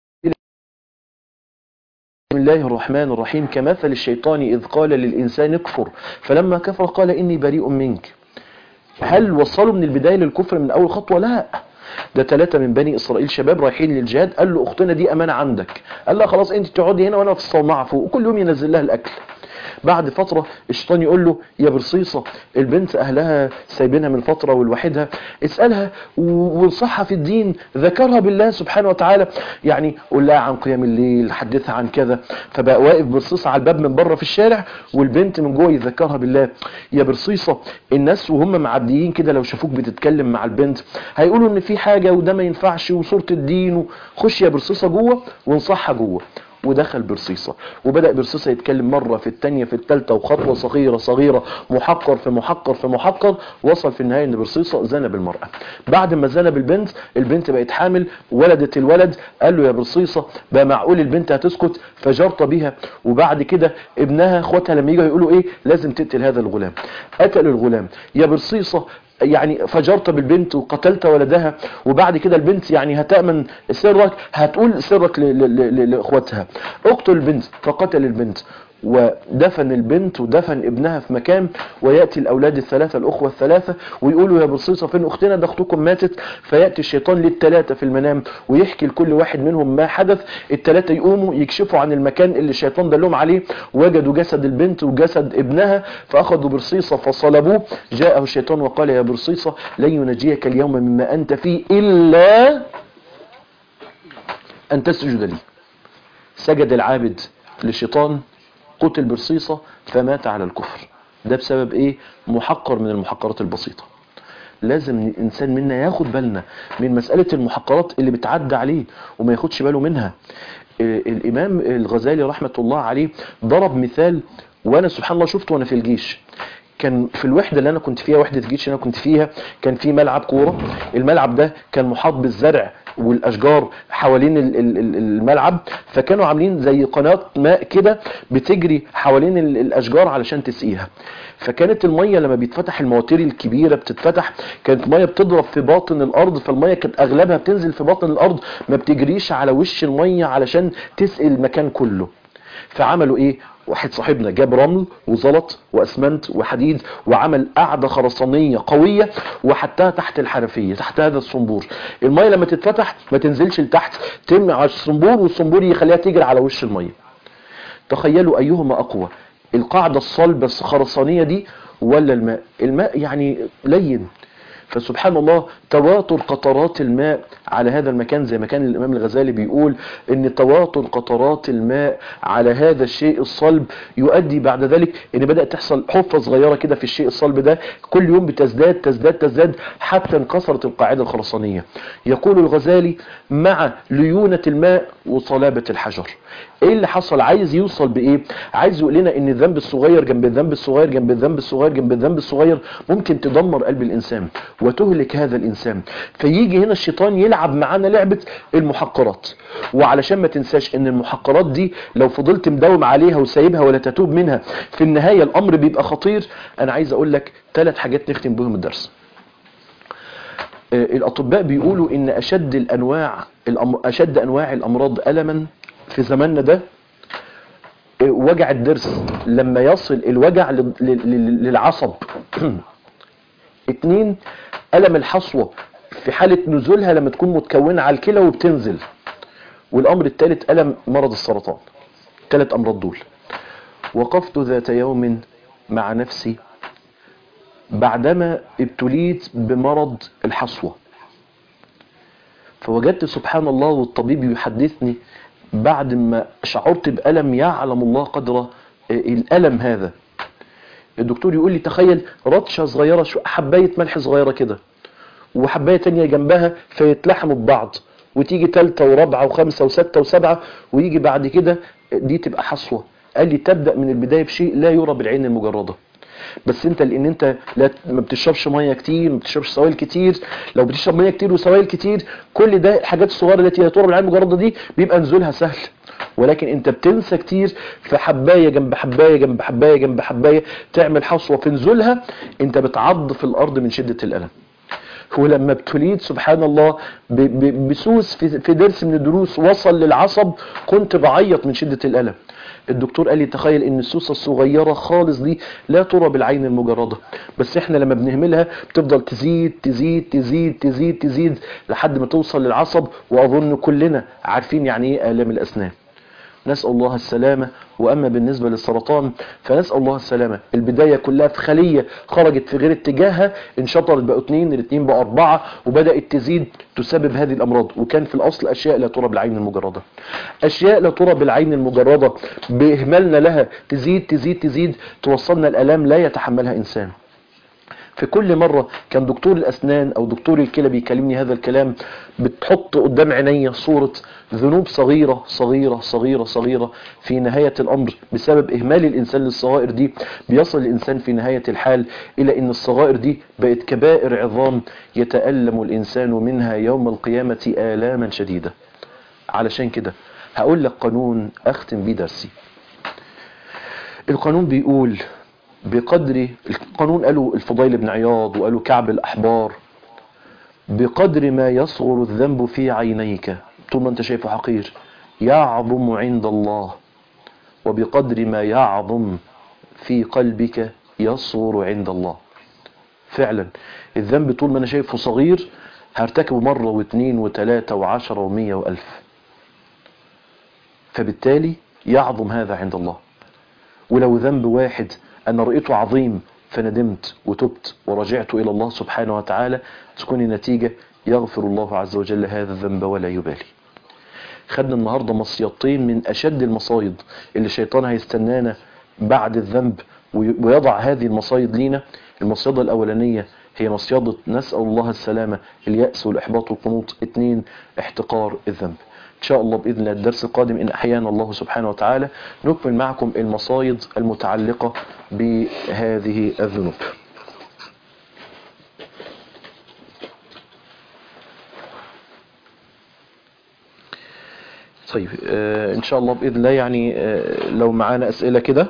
بسم الله الرحمن الرحيم. كمثل الشيطان إذ قال للإنسان اكفر فلما كفر قال إني بريء منك. هل وصلوا من البداية للكفر من أول خطوة؟ لا. ده 3 من بني إسرائيل شباب رايحين للجهاد، قال له أختنا دي أمانة عندك، قال لها خلاص أنت تقعدي هنا وأنا في الصومعة فوق، وكل يوم ينزل لها الأكل. بعد فترة الشيطان يقول له يا برصيصة البنت أهلها سايبينها من فترة والوحيدها، اسألها وانصحها في الدين، ذكرها بالله سبحانه وتعالى، يعني قول لها عن قيام الليل، حدثها عن كذا. فبقى واقف برصيصة على الباب من بره في الشارع والبنت من جوه يذكرها بالله. يا برصيصة الناس وهم معديين كده لو شافوك بتتكلم مع البنت هيقولوا ان في حاجة وده ما ينفعش وصورة الدين، خش يا برصيصة جوه وانصحها جوه. ودخل برصيصة وبدأ برصيصة يتكلم مرة في الثانية في الثالثة، وخطوة صغيرة صغيرة، محقر في محقر في محقر، وصل في النهاية ان برصيصة زنى بالمرأة. بعد ما زنى بالبنت، البنت بقت حامل، ولدت الولد، قال له يا برصيصة بقى معقول البنت هتسكت؟ فجرت بها. وبعد كده ابنها اخواتها لما يجوا يقولوا ايه لازم تقتل هذا الغلام، قتل الغلام. يا برصيصة يعني فجرت بالبنت وقتلت ولدها، وبعد كده البنت يعني هتأمن سرك، هتقول سرك لاخواتها، اقتل البنت. فقتل البنت. ودفن البنت ودفن ابنها في مكان، ويأتي الأولاد الثلاثة الأخوة الثلاثة ويقولوا يا برصيصة فين أختنا، ده أختكم ماتت. فيأتي الشيطان للثلاثة في المنام ويحكي لكل واحد منهم ما حدث. الثلاثة يقوموا يكشفوا عن المكان اللي الشيطان دلهم عليه، وجدوا جسد البنت وجسد ابنها، فأخذوا برصيصة فصلبوه. جاءه الشيطان وقال يا برصيصة لن ينجيك اليوم مما أنت فيه إلا أن تسجد لي. سجد العابد للشيطان، قتل برصيصة فمات على الكفر. ده بسبب ايه؟ محقر من المحقرات البسيطة. لازم الانسان منا ياخد بالنا من مسألة المحقرات اللي بتعدى عليه وما ياخدش باله منها. الامام الغزالي رحمة الله عليه ضرب مثال، وانا سبحان الله شفته وانا في الجيش. كان في الوحدة اللي انا كنت فيها، وحدة الجيش اللي انا كنت فيها، كان في ملعب كورة. الملعب ده كان محاط بالزرع والاشجار حوالين الملعب، فكانوا عاملين زي قناة ماء كده بتجري حوالين الاشجار علشان تسقيها. فكانت المية لما بيتفتح المواتير الكبيرة بتتفتح، كانت مية بتضرب في باطن الارض، فالمية كانت اغلبها بتنزل في باطن الارض، ما بتجريش على وش المية علشان تسقي المكان كله. فعملوا ايه؟ واحد صاحبنا جاب رمل وزلط واسمنت وحديد وعمل قاعده خرسانيه قويه وحطها تحت الحنفيه، تحت هذا الصنبور. الميه لما تتفتح ما تنزلش لتحت، ترمي على الصنبور والصنبور يخليها تجري على وش الميه. تخيلوا ايهما اقوى، القاعده الصلبه الخرسانيه دي ولا الماء؟ الماء يعني لين. فسبحان الله تواتر قطرات الماء على هذا المكان، زي ما كان الإمام الغزالي بيقول ان تواتر قطرات الماء على هذا الشيء الصلب يؤدي بعد ذلك ان بدأت تحصل حفرة صغيرة كده في الشيء الصلب ده، كل يوم بتزداد تزداد تزداد حتى انكسرت القاعدة الخرسانية. يقول الغزالي مع ليونة الماء وصلابة الحجر. ايه اللي حصل؟ عايز يوصل بايه؟ عايز يقول لنا ان الذنب الصغير جنب الذنب الصغير جنب الذنب الصغير جنب الذنب الصغير ممكن تدمر قلب الانسان وتهلك هذا الانسان. فيجي هنا الشيطان يلعب معانا لعبة المحقرات. وعلشان ما تنساش ان المحقرات دي لو فضلت مداوم عليها وسايبها ولا تتوب منها، في النهاية الامر بيبقى خطير. انا عايز اقول لك 3 حاجات نختم بهم الدرس. الاطباء بيقولوا ان اشد انواع الامراض الما في زماننا ده وجع الضرس لما يصل الوجع للعصب. 2 ألم الحصوة في حالة نزولها لما تكون متكونة على الكلى وبتنزل. والأمر الثالث ألم مرض السرطان. 3 أمراض دول. وقفت ذات يوم مع نفسي بعدما ابتليت بمرض الحصوة، فوجدت سبحان الله والطبيب يحدثني بعد ما شعرت بألم يعلم الله قدر الألم هذا. الدكتور يقول لي تخيل رطشة صغيرة، حباية ملح صغيرة كده وحباية تانية جنبها فيتلحموا ببعض، وتيجي 3 ورابعة وخمسة وستة وسبعة، ويجي بعد كده دي تبقى حصوة. قال لي تبدأ من البداية بشيء لا يرى بالعين المجردة، بس انت لان انت ما بتشربش ميه كتير، ما بتشربش سوائل كتير. لو بتشرب ميه كتير وسوائل كتير، كل ده الحاجات الصغيره التي لا ترى بالعين المجرده دي بيبقى نزولها سهل، ولكن انت بتنسى كتير، في حبايه جنب حبايه جنب حبايه جنب حبايه تعمل حصوه في نزولها، انت بتعض في الارض من شده الالم. ولما ابتليت سبحان الله بسوس في درس من الدروس وصل للعصب، كنت بعيط من شدة الألم. الدكتور قال لي تخيل ان السوسة الصغيرة خالص دي لا ترى بالعين المجردة، بس احنا لما بنهملها بتفضل تزيد تزيد تزيد تزيد تزيد لحد ما توصل للعصب. واظن كلنا عارفين يعني ايه آلام الأسنان. نسأل الله السلامة. وأما بالنسبة للسرطان فنسأل الله السلامة. البداية كلها في خلية خرجت في غير اتجاهها، انشطرت بقوا 2، الاثنين بقوا 4، وبدأت تزيد تسبب هذه الأمراض. وكان في الأصل أشياء لا ترى بالعين المجردة، أشياء لا ترى بالعين المجردة بإهمالنا لها تزيد تزيد تزيد توصلنا الآلام لا يتحملها إنسان. في كل مرة كان دكتور الأسنان أو دكتور الكلى بيكلمني هذا الكلام، بتحط قدام عيني صورة ذنوب صغيرة صغيرة صغيرة صغيرة في نهاية الأمر بسبب إهمال الإنسان للصغائر دي، بيصل الإنسان في نهاية الحال إلى أن الصغائر دي بقت كبائر عظام يتألم الإنسان منها يوم القيامة آلاما شديدة. علشان كده هقول لك قانون أختم بيه درسي. القانون بيقول بقدر القانون، قالوا الفضيل بن عياض وقالوا كعب الأحبار، بقدر ما يصغر الذنب في عينيك طول ما انت شايفه حقير يعظم عند الله، وبقدر ما يعظم في قلبك يصغر عند الله. فعلا الذنب طول ما أنا شايفه صغير هرتكبه مرة واثنين وثلاثة وعشرة ومية وألف، فبالتالي يعظم هذا عند الله. ولو ذنب واحد أنا رأيته عظيم فندمت وتبت ورجعت إلى الله سبحانه وتعالى، تكون النتيجة يغفر الله عز وجل هذا الذنب ولا يبالي. خدنا النهاردة مصيدتين من أشد المصايد اللي الشيطان هيستنانا بعد الذنب ويضع هذه المصايد لينا. المصيدة الأولانية هي مصيدة نسأل الله السلامة، اليأس والإحباط والقنوط. 2 احتقار الذنب. إن شاء الله بإذن الله الدرس القادم إن أحيانا الله سبحانه وتعالى نكمل معكم المصايد المتعلقة بهذه الذنوب. طيب إن شاء الله بإذن الله يعني لو معانا أسئلة كده.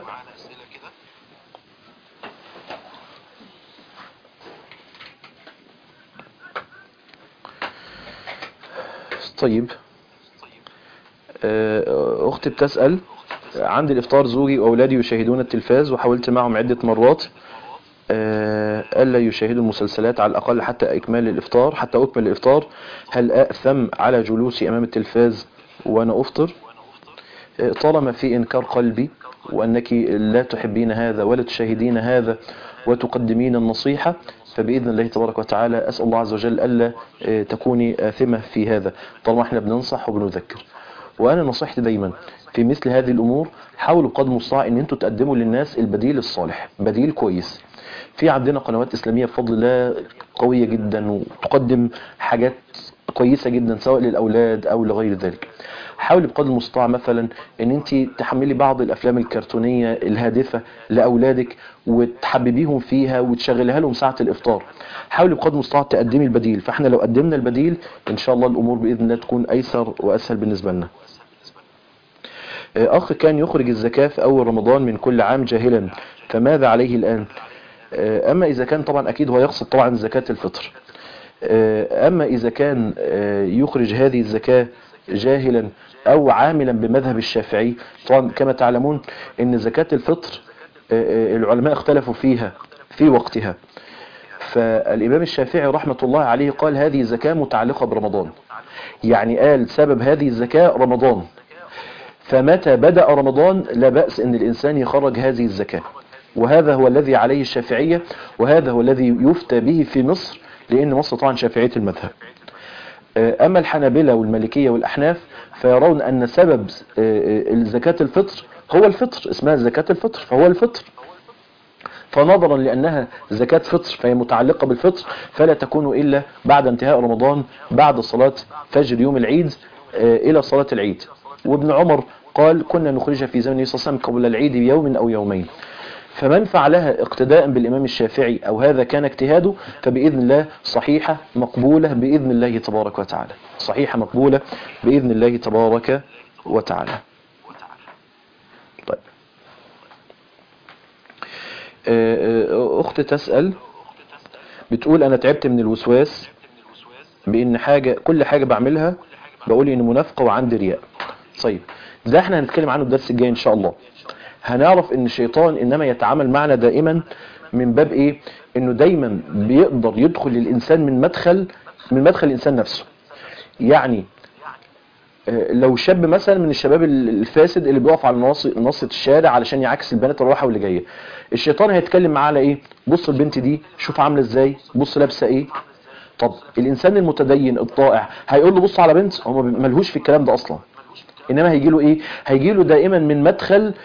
طيب أختي بتسأل: عندي الإفطار، زوجي وأولادي يشاهدون التلفاز وحاولت معهم عدة مرات ألا يشاهدوا المسلسلات على الأقل حتى أكمل الإفطار، هل أأثم على جلوسي أمام التلفاز وأنا أفطر؟ طالما في إنكار قلبي وأنك لا تحبين هذا ولا تشاهدين هذا وتقدمين النصيحة، فبإذن الله تبارك وتعالى أسأل الله عز وجل ألا تكوني آثمة في هذا، طالما احنا بننصح وبنذكر. وأنا نصيحتي دايما في مثل هذه الأمور، حاولوا بقدر المستطاع أن انتوا تقدموا للناس البديل الصالح، بديل كويس. في عندنا قنوات إسلامية بفضل الله قوية جدا وتقدم حاجات كويسة جدا سواء للأولاد أو لغير ذلك. حاولي بقدر المستطاع مثلا ان انت تحملي بعض الافلام الكرتونية الهادفة لاولادك وتحببيهم فيها وتشغلها لهم ساعة الافطار. حاولي بقدر المستطاع تقدمي البديل، فاحنا لو قدمنا البديل ان شاء الله الامور باذن الله تكون ايسر واسهل بالنسبة لنا. اخ كان يخرج الزكاة في اول رمضان من كل عام جاهلا، فماذا عليه الان؟ اما اذا كان طبعا اكيد هو يقصد طبعا زكاة الفطر. اما اذا كان يخرج هذه الزكاة جاهلا او عاملا بمذهب الشافعي، طبعا كما تعلمون ان زكاة الفطر العلماء اختلفوا فيها في وقتها. فالامام الشافعي رحمة الله عليه قال هذه زكاة متعلقة برمضان، يعني قال سبب هذه الزكاة رمضان، فمتى بدأ رمضان لا بأس ان الانسان يخرج هذه الزكاة. وهذا هو الذي عليه الشافعية، وهذا هو الذي يفتى به في مصر، لان مصر طبعا شافعية المذهب. أما الحنابلة والمالكية والأحناف فيرون أن سبب زكاة الفطر هو الفطر، اسمها زكاة الفطر فهو الفطر، فنظرا لأنها زكاة فطر فهي متعلقة بالفطر فلا تكون إلا بعد انتهاء رمضان بعد صلاة فجر يوم العيد إلى صلاة العيد. وابن عمر قال كنا نخرجها في زمن النبي صلى الله عليه وسلم قبل العيد بيوم أو يومين. فمن فعلها اقتداء بالإمام الشافعي أو هذا كان اجتهاده فبإذن الله صحيحة مقبولة بإذن الله تبارك وتعالى، صحيحة مقبولة بإذن الله تبارك وتعالى. طيب أخت تسأل بتقول أنا تعبت من الوسواس بإن كل حاجة بعملها بقول إن منافقة وعندي رياء. طيب ده احنا هنتكلم عنه الدرس الجاي إن شاء الله. هنعرف ان الشيطان انما يتعامل معنا دائما من باب ايه؟ انه دايما بيقدر يدخل للانسان من مدخل الانسان نفسه. يعني لو شاب مثلا من الشباب الفاسد اللي بيقف على ناصية الشارع علشان يعكس البنات الرايحه واللي جايه، الشيطان هيتكلم معاه على ايه؟ بص البنت دي شوف عامله ازاي، بص لابسه ايه. طب الانسان المتدين الطائع هيقول له بص على بنت؟ هو ملهوش في الكلام ده اصلا، انما هيجيله ايه؟ هيجيله دائما من مدخل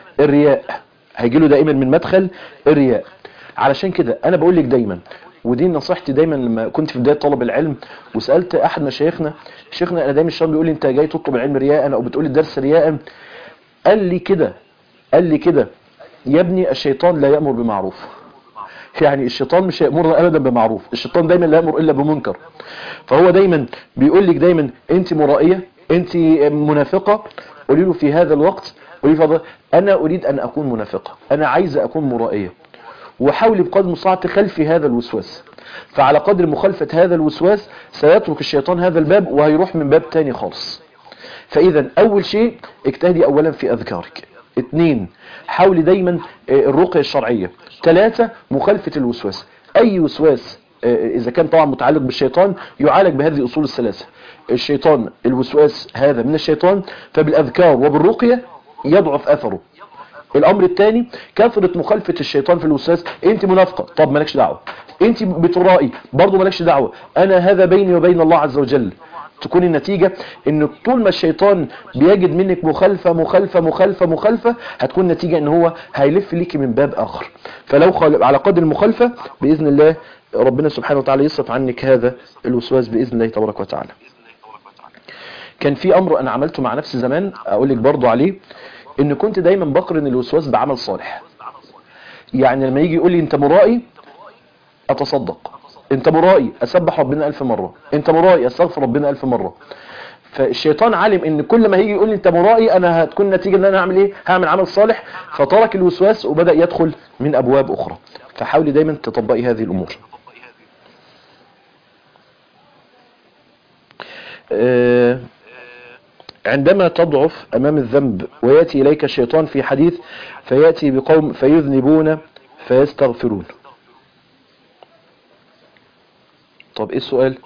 الرياء. علشان كده انا بقول لك دايما، ودي نصيحتي دايما لما كنت في بدايه طلب العلم وسالت احد مشايخنا، شيخنا انا دايما الشيطان بيقول لي انت جاي تطلب العلم رياء او بتقول الدرس رياء. قال لي كده يا ابني الشيطان لا يأمر بمعروف، يعني الشيطان مش هيأمرنا ابدا بمعروف، الشيطان دايما لا يأمر الا بمنكر. فهو دايما بيقول لك دايما انت مرائيه، انت منافقه. قولي له في هذا الوقت، قولي له انا اريد ان اكون منافقه، انا عايزه اكون مرائيه، وحاولي بقدر المستطاع تخلفي هذا الوسواس. فعلى قدر مخالفه هذا الوسواس سيترك الشيطان هذا الباب وهيروح من باب تاني خالص. فاذا اول شيء اجتهدي اولا في اذكارك، 2 حاولي دايما الرقية الشرعية. 3 مخالفة الوسواس. اي وسواس اذا كان طبعا متعلق بالشيطان يعالج بهذه الاصول الثلاثة. الشيطان الوسواس هذا من الشيطان، فبالاذكار وبالرقية يضعف اثره. الامر الثاني كثرة مخالفة الشيطان في الوسواس. انت منافقة، طب مالكش دعوة. انت بترائي، برضو مالكش دعوة. انا هذا بيني وبين الله عز وجل. تكون النتيجة ان طول ما الشيطان بيجد منك مخالفة مخالفة مخالفة مخالفة، هتكون النتيجة ان هو هيلف ليك من باب اخر. فلو على قدر المخالفة باذن الله ربنا سبحانه وتعالى يصرف عنك هذا الوسواس باذن الله تبارك وتعالى. كان في امر انا عملته مع نفسي زمان اقول لك برضو عليه، ان كنت دايما بقرن الوسواس بعمل صالح. يعني لما يجي يقول لي انت مرائي اتصدق، انت مرائي اسبح ربنا 1000 مرة، انت مرائي استغفر ربنا 1000 مرة. فالشيطان علم ان كل ما هيجي يقول لي انت مرائي انا هتكون نتيجة ان انا اعمل ايه، هعمل عمل صالح، فترك الوسواس وبدأ يدخل من ابواب اخرى. فحاولي دايما تطبقي هذه الامور. عندما تضعف امام الذنب ويأتي اليك الشيطان في حديث فيأتي بقوم فيذنبون فيستغفرون. طب ايه السؤال؟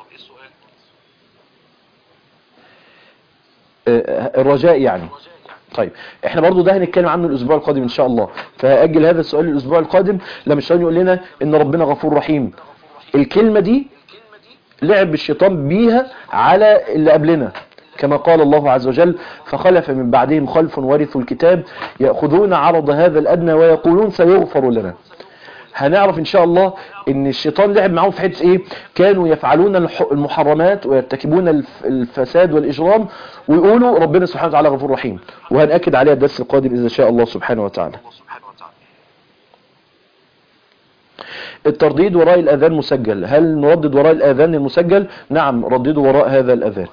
الرجاء يعني. طيب احنا برضو ده هنتكلم عنه الاسبوع القادم ان شاء الله، فاجل هذا السؤال الاسبوع القادم لما الشيطان يقول لنا ان ربنا غفور رحيم. الكلمة دي لعب الشيطان بيها على اللي قبلنا، كما قال الله عز وجل فخلف من بعدهم خلف ورثوا الكتاب يأخذون عرض هذا الأدنى ويقولون سيغفر لنا. هنعرف ان شاء الله ان الشيطان لعب معهم في حته ايه، كانوا يفعلون المحرمات ويرتكبون الفساد والاجرام ويقولوا ربنا سبحانه وتعالى غفور رحيم. وهنأكد عليها الدرس القادم اذا شاء الله سبحانه وتعالى. الترديد وراء الاذان مسجل، هل نردد وراء الاذان المسجل؟ نعم رددوا وراء هذا الاذان.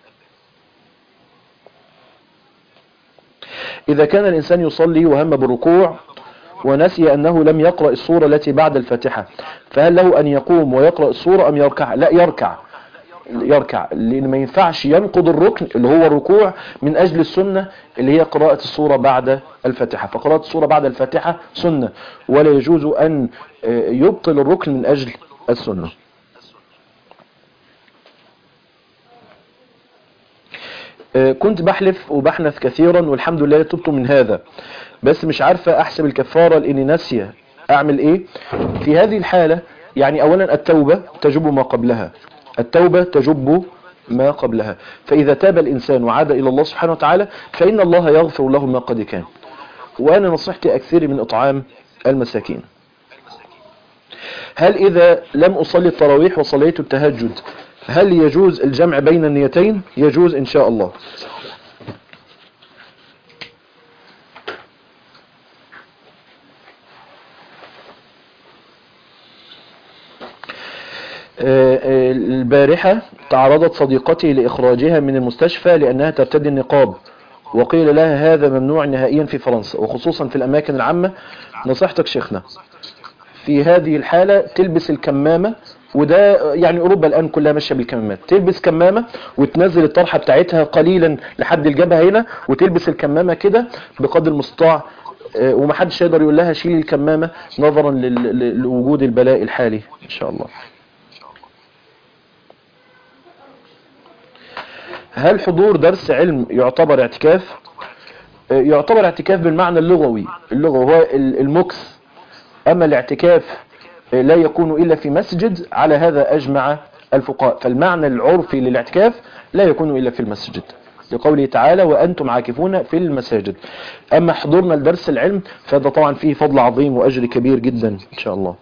اذا كان الانسان يصلي وهم بالركوع ونسي أنه لم يقرأ السورة التي بعد الفاتحة، فهل له أن يقوم ويقرأ السورة أم يركع؟ لا يركع، لأن ما ينفعش ينقض الركن اللي هو الركوع من أجل السنة اللي هي قراءة السورة بعد الفاتحة. فقراءة السورة بعد الفاتحة سنة، ولا يجوز أن يبطل الركن من أجل السنة. كنت بحلف وبحنث كثيرا والحمد لله تبت من هذا، بس مش عارفة احسب الكفارة لاني ناسية اعمل ايه في هذه الحالة. يعني اولا التوبة تجب ما قبلها، التوبة تجب ما قبلها. فاذا تاب الانسان وعاد الى الله سبحانه وتعالى فان الله يغفر له ما قد كان. وانا نصيحتي اكثر من اطعام المساكين. هل اذا لم اصلي التراويح وصليت التهجد هل يجوز الجمع بين النيتين؟ يجوز ان شاء الله. البارحة تعرضت صديقتي لإخراجها من المستشفى لأنها ترتدي النقاب، وقيل لها هذا ممنوع نهائيا في فرنسا وخصوصا في الأماكن العامة. نصيحتك شيخنا في هذه الحالة تلبس الكمامة، وده يعني أوروبا الآن كلها ماشية بالكمامات. تلبس كمامة وتنزل الطرحة بتاعتها قليلا لحد الجبهة هنا، وتلبس الكمامة كده بقدر المستطاع، ومحدش يقدر يقول لها شيل الكمامة نظرا لوجود البلاء الحالي إن شاء الله. هل حضور درس علم يعتبر اعتكاف؟ يعتبر اعتكاف بالمعنى اللغوي هو المكث. أما الاعتكاف لا يكون إلا في مسجد، على هذا أجمع الفقهاء. فالمعنى العرفي للاعتكاف لا يكون إلا في المسجد لقوله تعالى وأنتم عاكفون في المساجد. أما حضورنا لدرس العلم فهذا طبعا فيه فضل عظيم وأجر كبير جدا إن شاء الله.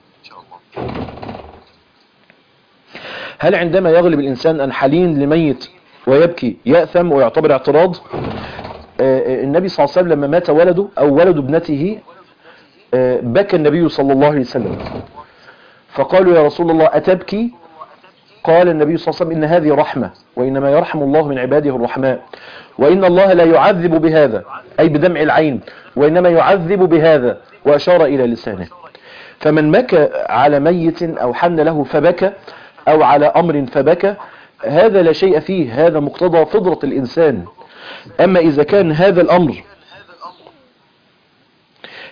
هل عندما يغلب الإنسان الحنين لميت ويبكي يأثم ويعتبر اعتراض؟ النبي صلى الله عليه وسلم لما مات ولده أو ولد ابنته بكى النبي صلى الله عليه وسلم، فقالوا يا رسول الله أتبكي؟ قال النبي صلى الله عليه وسلم إن هذه رحمة، وإنما يرحم الله من عباده الرحماء، وإن الله لا يعذب بهذا أي بدمع العين، وإنما يعذب بهذا، وأشار إلى لسانه. فمن بكى على ميت أو حن له فبكى أو على أمر فبكى هذا لا شيء فيه، هذا مقتضى فطرة الإنسان. أما إذا كان هذا الأمر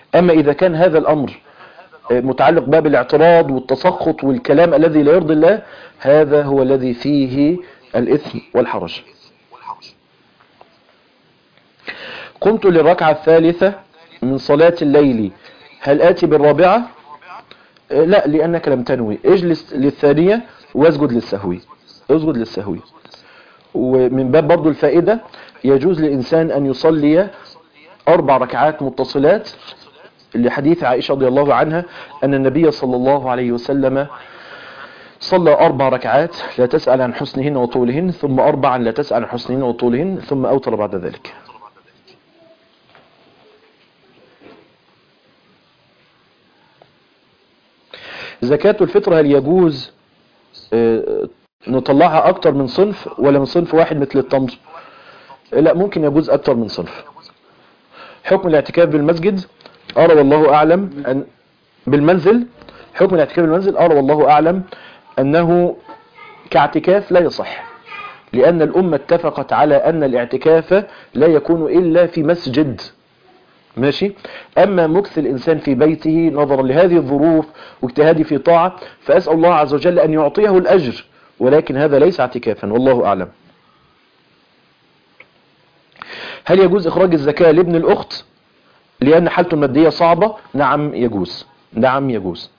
أما إذا كان هذا الأمر متعلق بقى بالاعتراض والتسخط والكلام الذي لا يرضي الله، هذا هو الذي فيه الإثم والحرج. قمت للركعة الثالثة من صلاة الليل، هل آتي بالرابعة؟ لا، لأنك لم تنوي. اجلس للثانية واسجد للسهو، اسجد للسهو. ومن باب برضو الفائدة، يجوز للإنسان أن يصلي 4 ركعات متصلات لحديث عائشة رضي الله عنها أن النبي صلى الله عليه وسلم صلى 4 ركعات لا تسأل عن حسنهن وطولهن، ثم 4 لا تسأل عن حسنهن وطولهن، ثم أوتر بعد ذلك. زكاة الفطر هل يجوز نطلعها أكتر من صنف ولا من صنف واحد مثل التمر؟ لا، ممكن يجوز أكتر من صنف. حكم الاعتكاف بالمسجد، أرى والله أعلم أن بالمنزل، حكم الاعتكاف بالمنزل أرى والله أعلم أنه كاعتكاف لا يصح، لأن الأمة اتفقت على أن الاعتكاف لا يكون إلا في مسجد. ماشي. أما مكث الإنسان في بيته نظرا لهذه الظروف واجتهادي في طاعة، فأسأل الله عز وجل أن يعطيه الأجر، ولكن هذا ليس اعتكافا والله أعلم. هل يجوز إخراج الزكاة لابن الأخت لأن حالته المادية صعبة؟ نعم يجوز، نعم يجوز.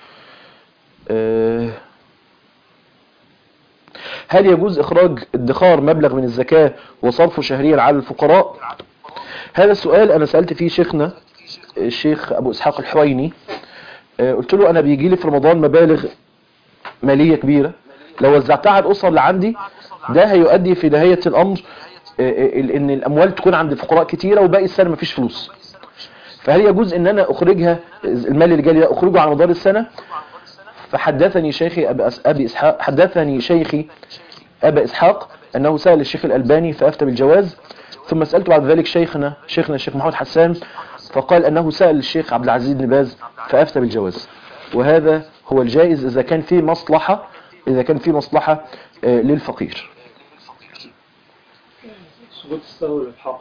هل يجوز إخراج ادخار مبلغ من الزكاة وصرفه شهريا على الفقراء؟ هذا السؤال أنا سألت فيه شيخنا الشيخ أبو إسحاق الحويني. قلت له أنا بيجي لي في رمضان مبالغ مالية كبيرة، لو وزعتها على الأسر اللي عندي ده هيؤدي في نهاية الأمر إن الأموال تكون عند الفقراء كتيرة وباقي السنة مفيش فلوس. فهل يجوز إن أنا أخرجها، المال اللي جالي ده أخرجه على مدار السنة؟ فحدثني شيخي أبا إسحاق أنه سأل الشيخ الألباني فأفتى بالجواز، ثم سألت بعد ذلك شيخنا الشيخ محمد حسان فقال أنه سأل الشيخ عبد العزيز بن باز فأفتى بالجواز. وهذا هو الجائز إذا كان في مصلحة للفقير. سجود السهو للحق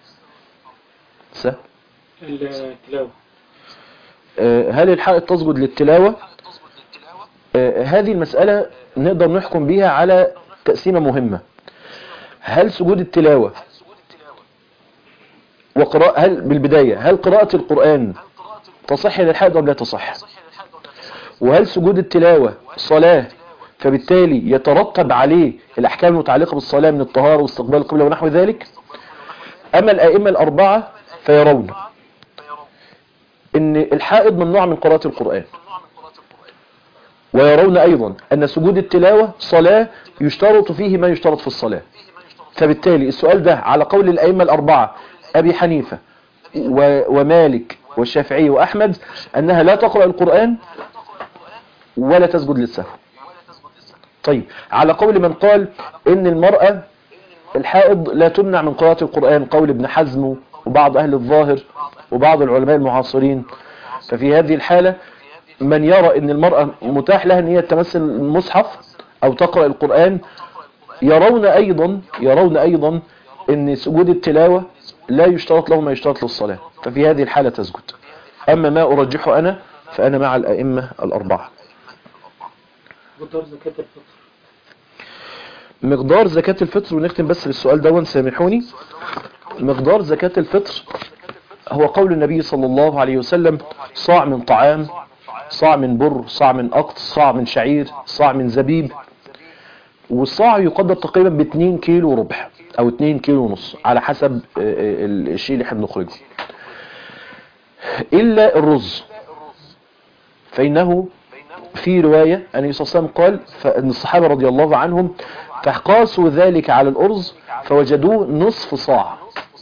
التلاوة، هل الحائط تسجد للتلاوة؟ هذه المسألة نقدر نحكم بها على تقسيمة مهمة. هل سجود التلاوة هل بالبداية هل قراءة القرآن تصح للحائط أو لا تصح؟ وهل سجود التلاوة صلاة فبالتالي يترتب عليه الأحكام المتعلقة بالصلاة من الطهارة واستقبال القبلة ونحو ذلك؟ أما الآئمة الأربعة فيرون أن الحائط ممنوع من قراءة القرآن، ويرون أيضا أن سجود التلاوة صلاة يشترط فيه ما يشترط في الصلاة. فبالتالي السؤال ده على قول الأئمة الأربعة أبي حنيفة ومالك والشافعي وأحمد أنها لا تقرأ القرآن ولا تسجد للسهو. طيب على قول من قال إن المرأة الحائض لا تمنع من قراءة القرآن، قول ابن حزم وبعض أهل الظاهر وبعض العلماء المعاصرين، ففي هذه الحالة من يرى أن المرأة متاح لها أن هي تمثل المصحف أو تقرأ القرآن يرون أيضا أن سجود التلاوة لا يشترط له ما يشترط للصلاة، ففي هذه الحالة تسجد. أما ما أرجحه أنا فأنا مع الأئمة الأربعة. مقدار زكاة الفطر، ونختم بس بالسؤال ده سامحوني. مقدار زكاة الفطر هو قول النبي صلى الله عليه وسلم: صاع من طعام، صاع من بر، صاع من أقط، صاع من شعير، صاع من زبيب. والصاع يقدر تقريبا ب2 كيلو وربع أو 2 كيلو ونص على حسب الشيء اللي احنا بنخرجه، إلا الرز، فإنه في رواية أن النبي صلى الله عليه وسلم قال فإن الصحابة رضي الله عنهم فقاسوا ذلك على الأرز فوجدوه نصف صاع،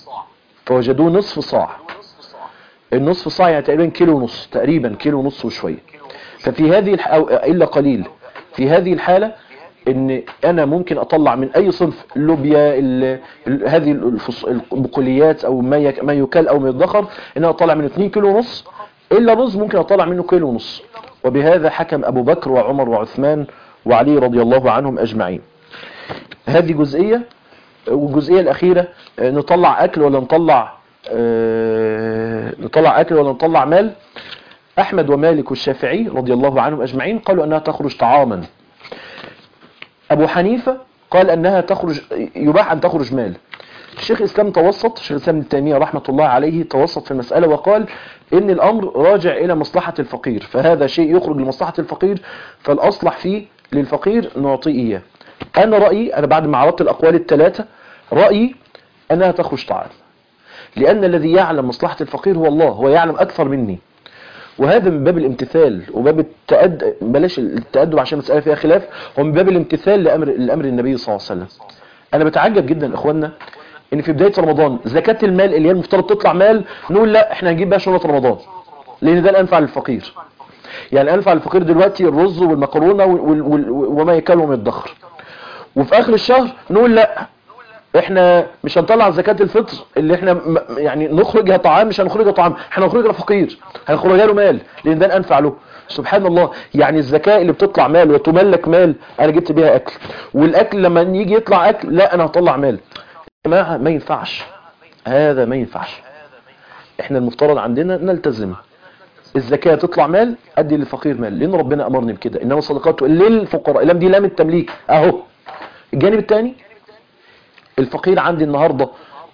النصف صاع يعني تقريبا كيلو ونص وشوية. ففي هذه أو إلا قليل، في هذه الحالة ان انا ممكن اطلع من اي صنف اللوبيا هذه البقوليات او ما يكال او ما يدخر، ان انا اطلع منه 2 كيلو ونص، الا الرز ممكن اطلع منه كيلو ونص. وبهذا حكم ابو بكر وعمر وعثمان وعلي رضي الله عنهم اجمعين. هذه جزئية. والجزئية الاخيرة نطلع اكل ولا نطلع نطلع اكل ولا نطلع مال؟ احمد ومالك والشافعي رضي الله عنهم اجمعين قالوا انها تخرج طعاما. ابو حنيفة قال انها تخرج، يباح ان تخرج مال. الشيخ الاسلام توسط، الشيخ الاسلام ابن تيمية رحمة الله عليه توسط في المسألة وقال ان الامر راجع الى مصلحة الفقير، فهذا شيء يخرج لمصلحة الفقير فالاصلح فيه للفقير نعطيه اياه. انا رأيي، انا بعد ما عرضت الاقوال الثلاثة، رأيي انها تخرج طعام، لان الذي يعلم مصلحة الفقير هو الله، هو يعلم اكثر مني، وهذا من باب الامتثال وباب بلاش التأدب عشان مسألة فيها خلاف، هو من باب الامتثال لأمر النبي صلى الله عليه وسلم. انا بتعجب جدا اخواننا ان في بداية رمضان زكاة المال اللي هي المفترض تطلع مال نقول لا احنا هنجيب بقى شنطة رمضان لان ده الانفع للفقير. يعني الانفع للفقير دلوقتي الرز والمكرونة وما يكال وما يدخر، وفي اخر الشهر نقول لا احنا مش هنطلع زكاة الفطر اللي احنا يعني نخرجها طعام، مش هنخرجها طعام، احنا هنخرجها فقير، هنخرجها له مال لان ده الانفع له. سبحان الله، يعني الزكاة اللي بتطلع مال وتملك مال انا جبت بيها اكل، والاكل لما يجي يطلع اكل لا انا هطلع مال. ما ينفعش، هذا ما ينفعش. احنا المفترض عندنا نلتزم الزكاة تطلع مال ادي للفقير مال، لان ربنا امرني بكده، انما الصدقات للفقراء. لام دي لام التمليك اهو. الجانب الثاني الفقير عندي النهاردة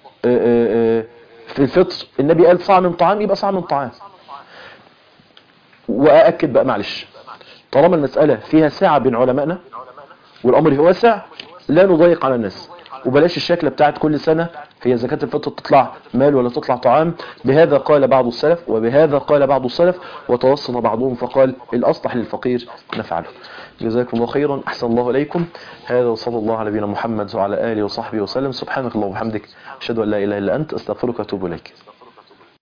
في الفطر النبي قال صاع من طعام، يبقى صاع من طعام. وأأكد بقى معلش، طالما المسألة فيها ساعة بين علمائنا والأمر واسع لا نضيق على الناس، وبلاش الشكلة بتاعت كل سنة هي زكاة الفطر تطلع مال ولا تطلع طعام. بهذا قال بعض السلف وبهذا قال بعض السلف وتوصل بعضهم فقال الأصلح للفقير نفعله. جزاكم الله خيرا، أحسن الله إليكم. هذا وصلى الله على نبينا محمد وعلى آله وصحبه وسلم. سبحانك اللهم وبحمدك أشهد أن لا إله إلا أنت أستغفرك وأتوب إليك.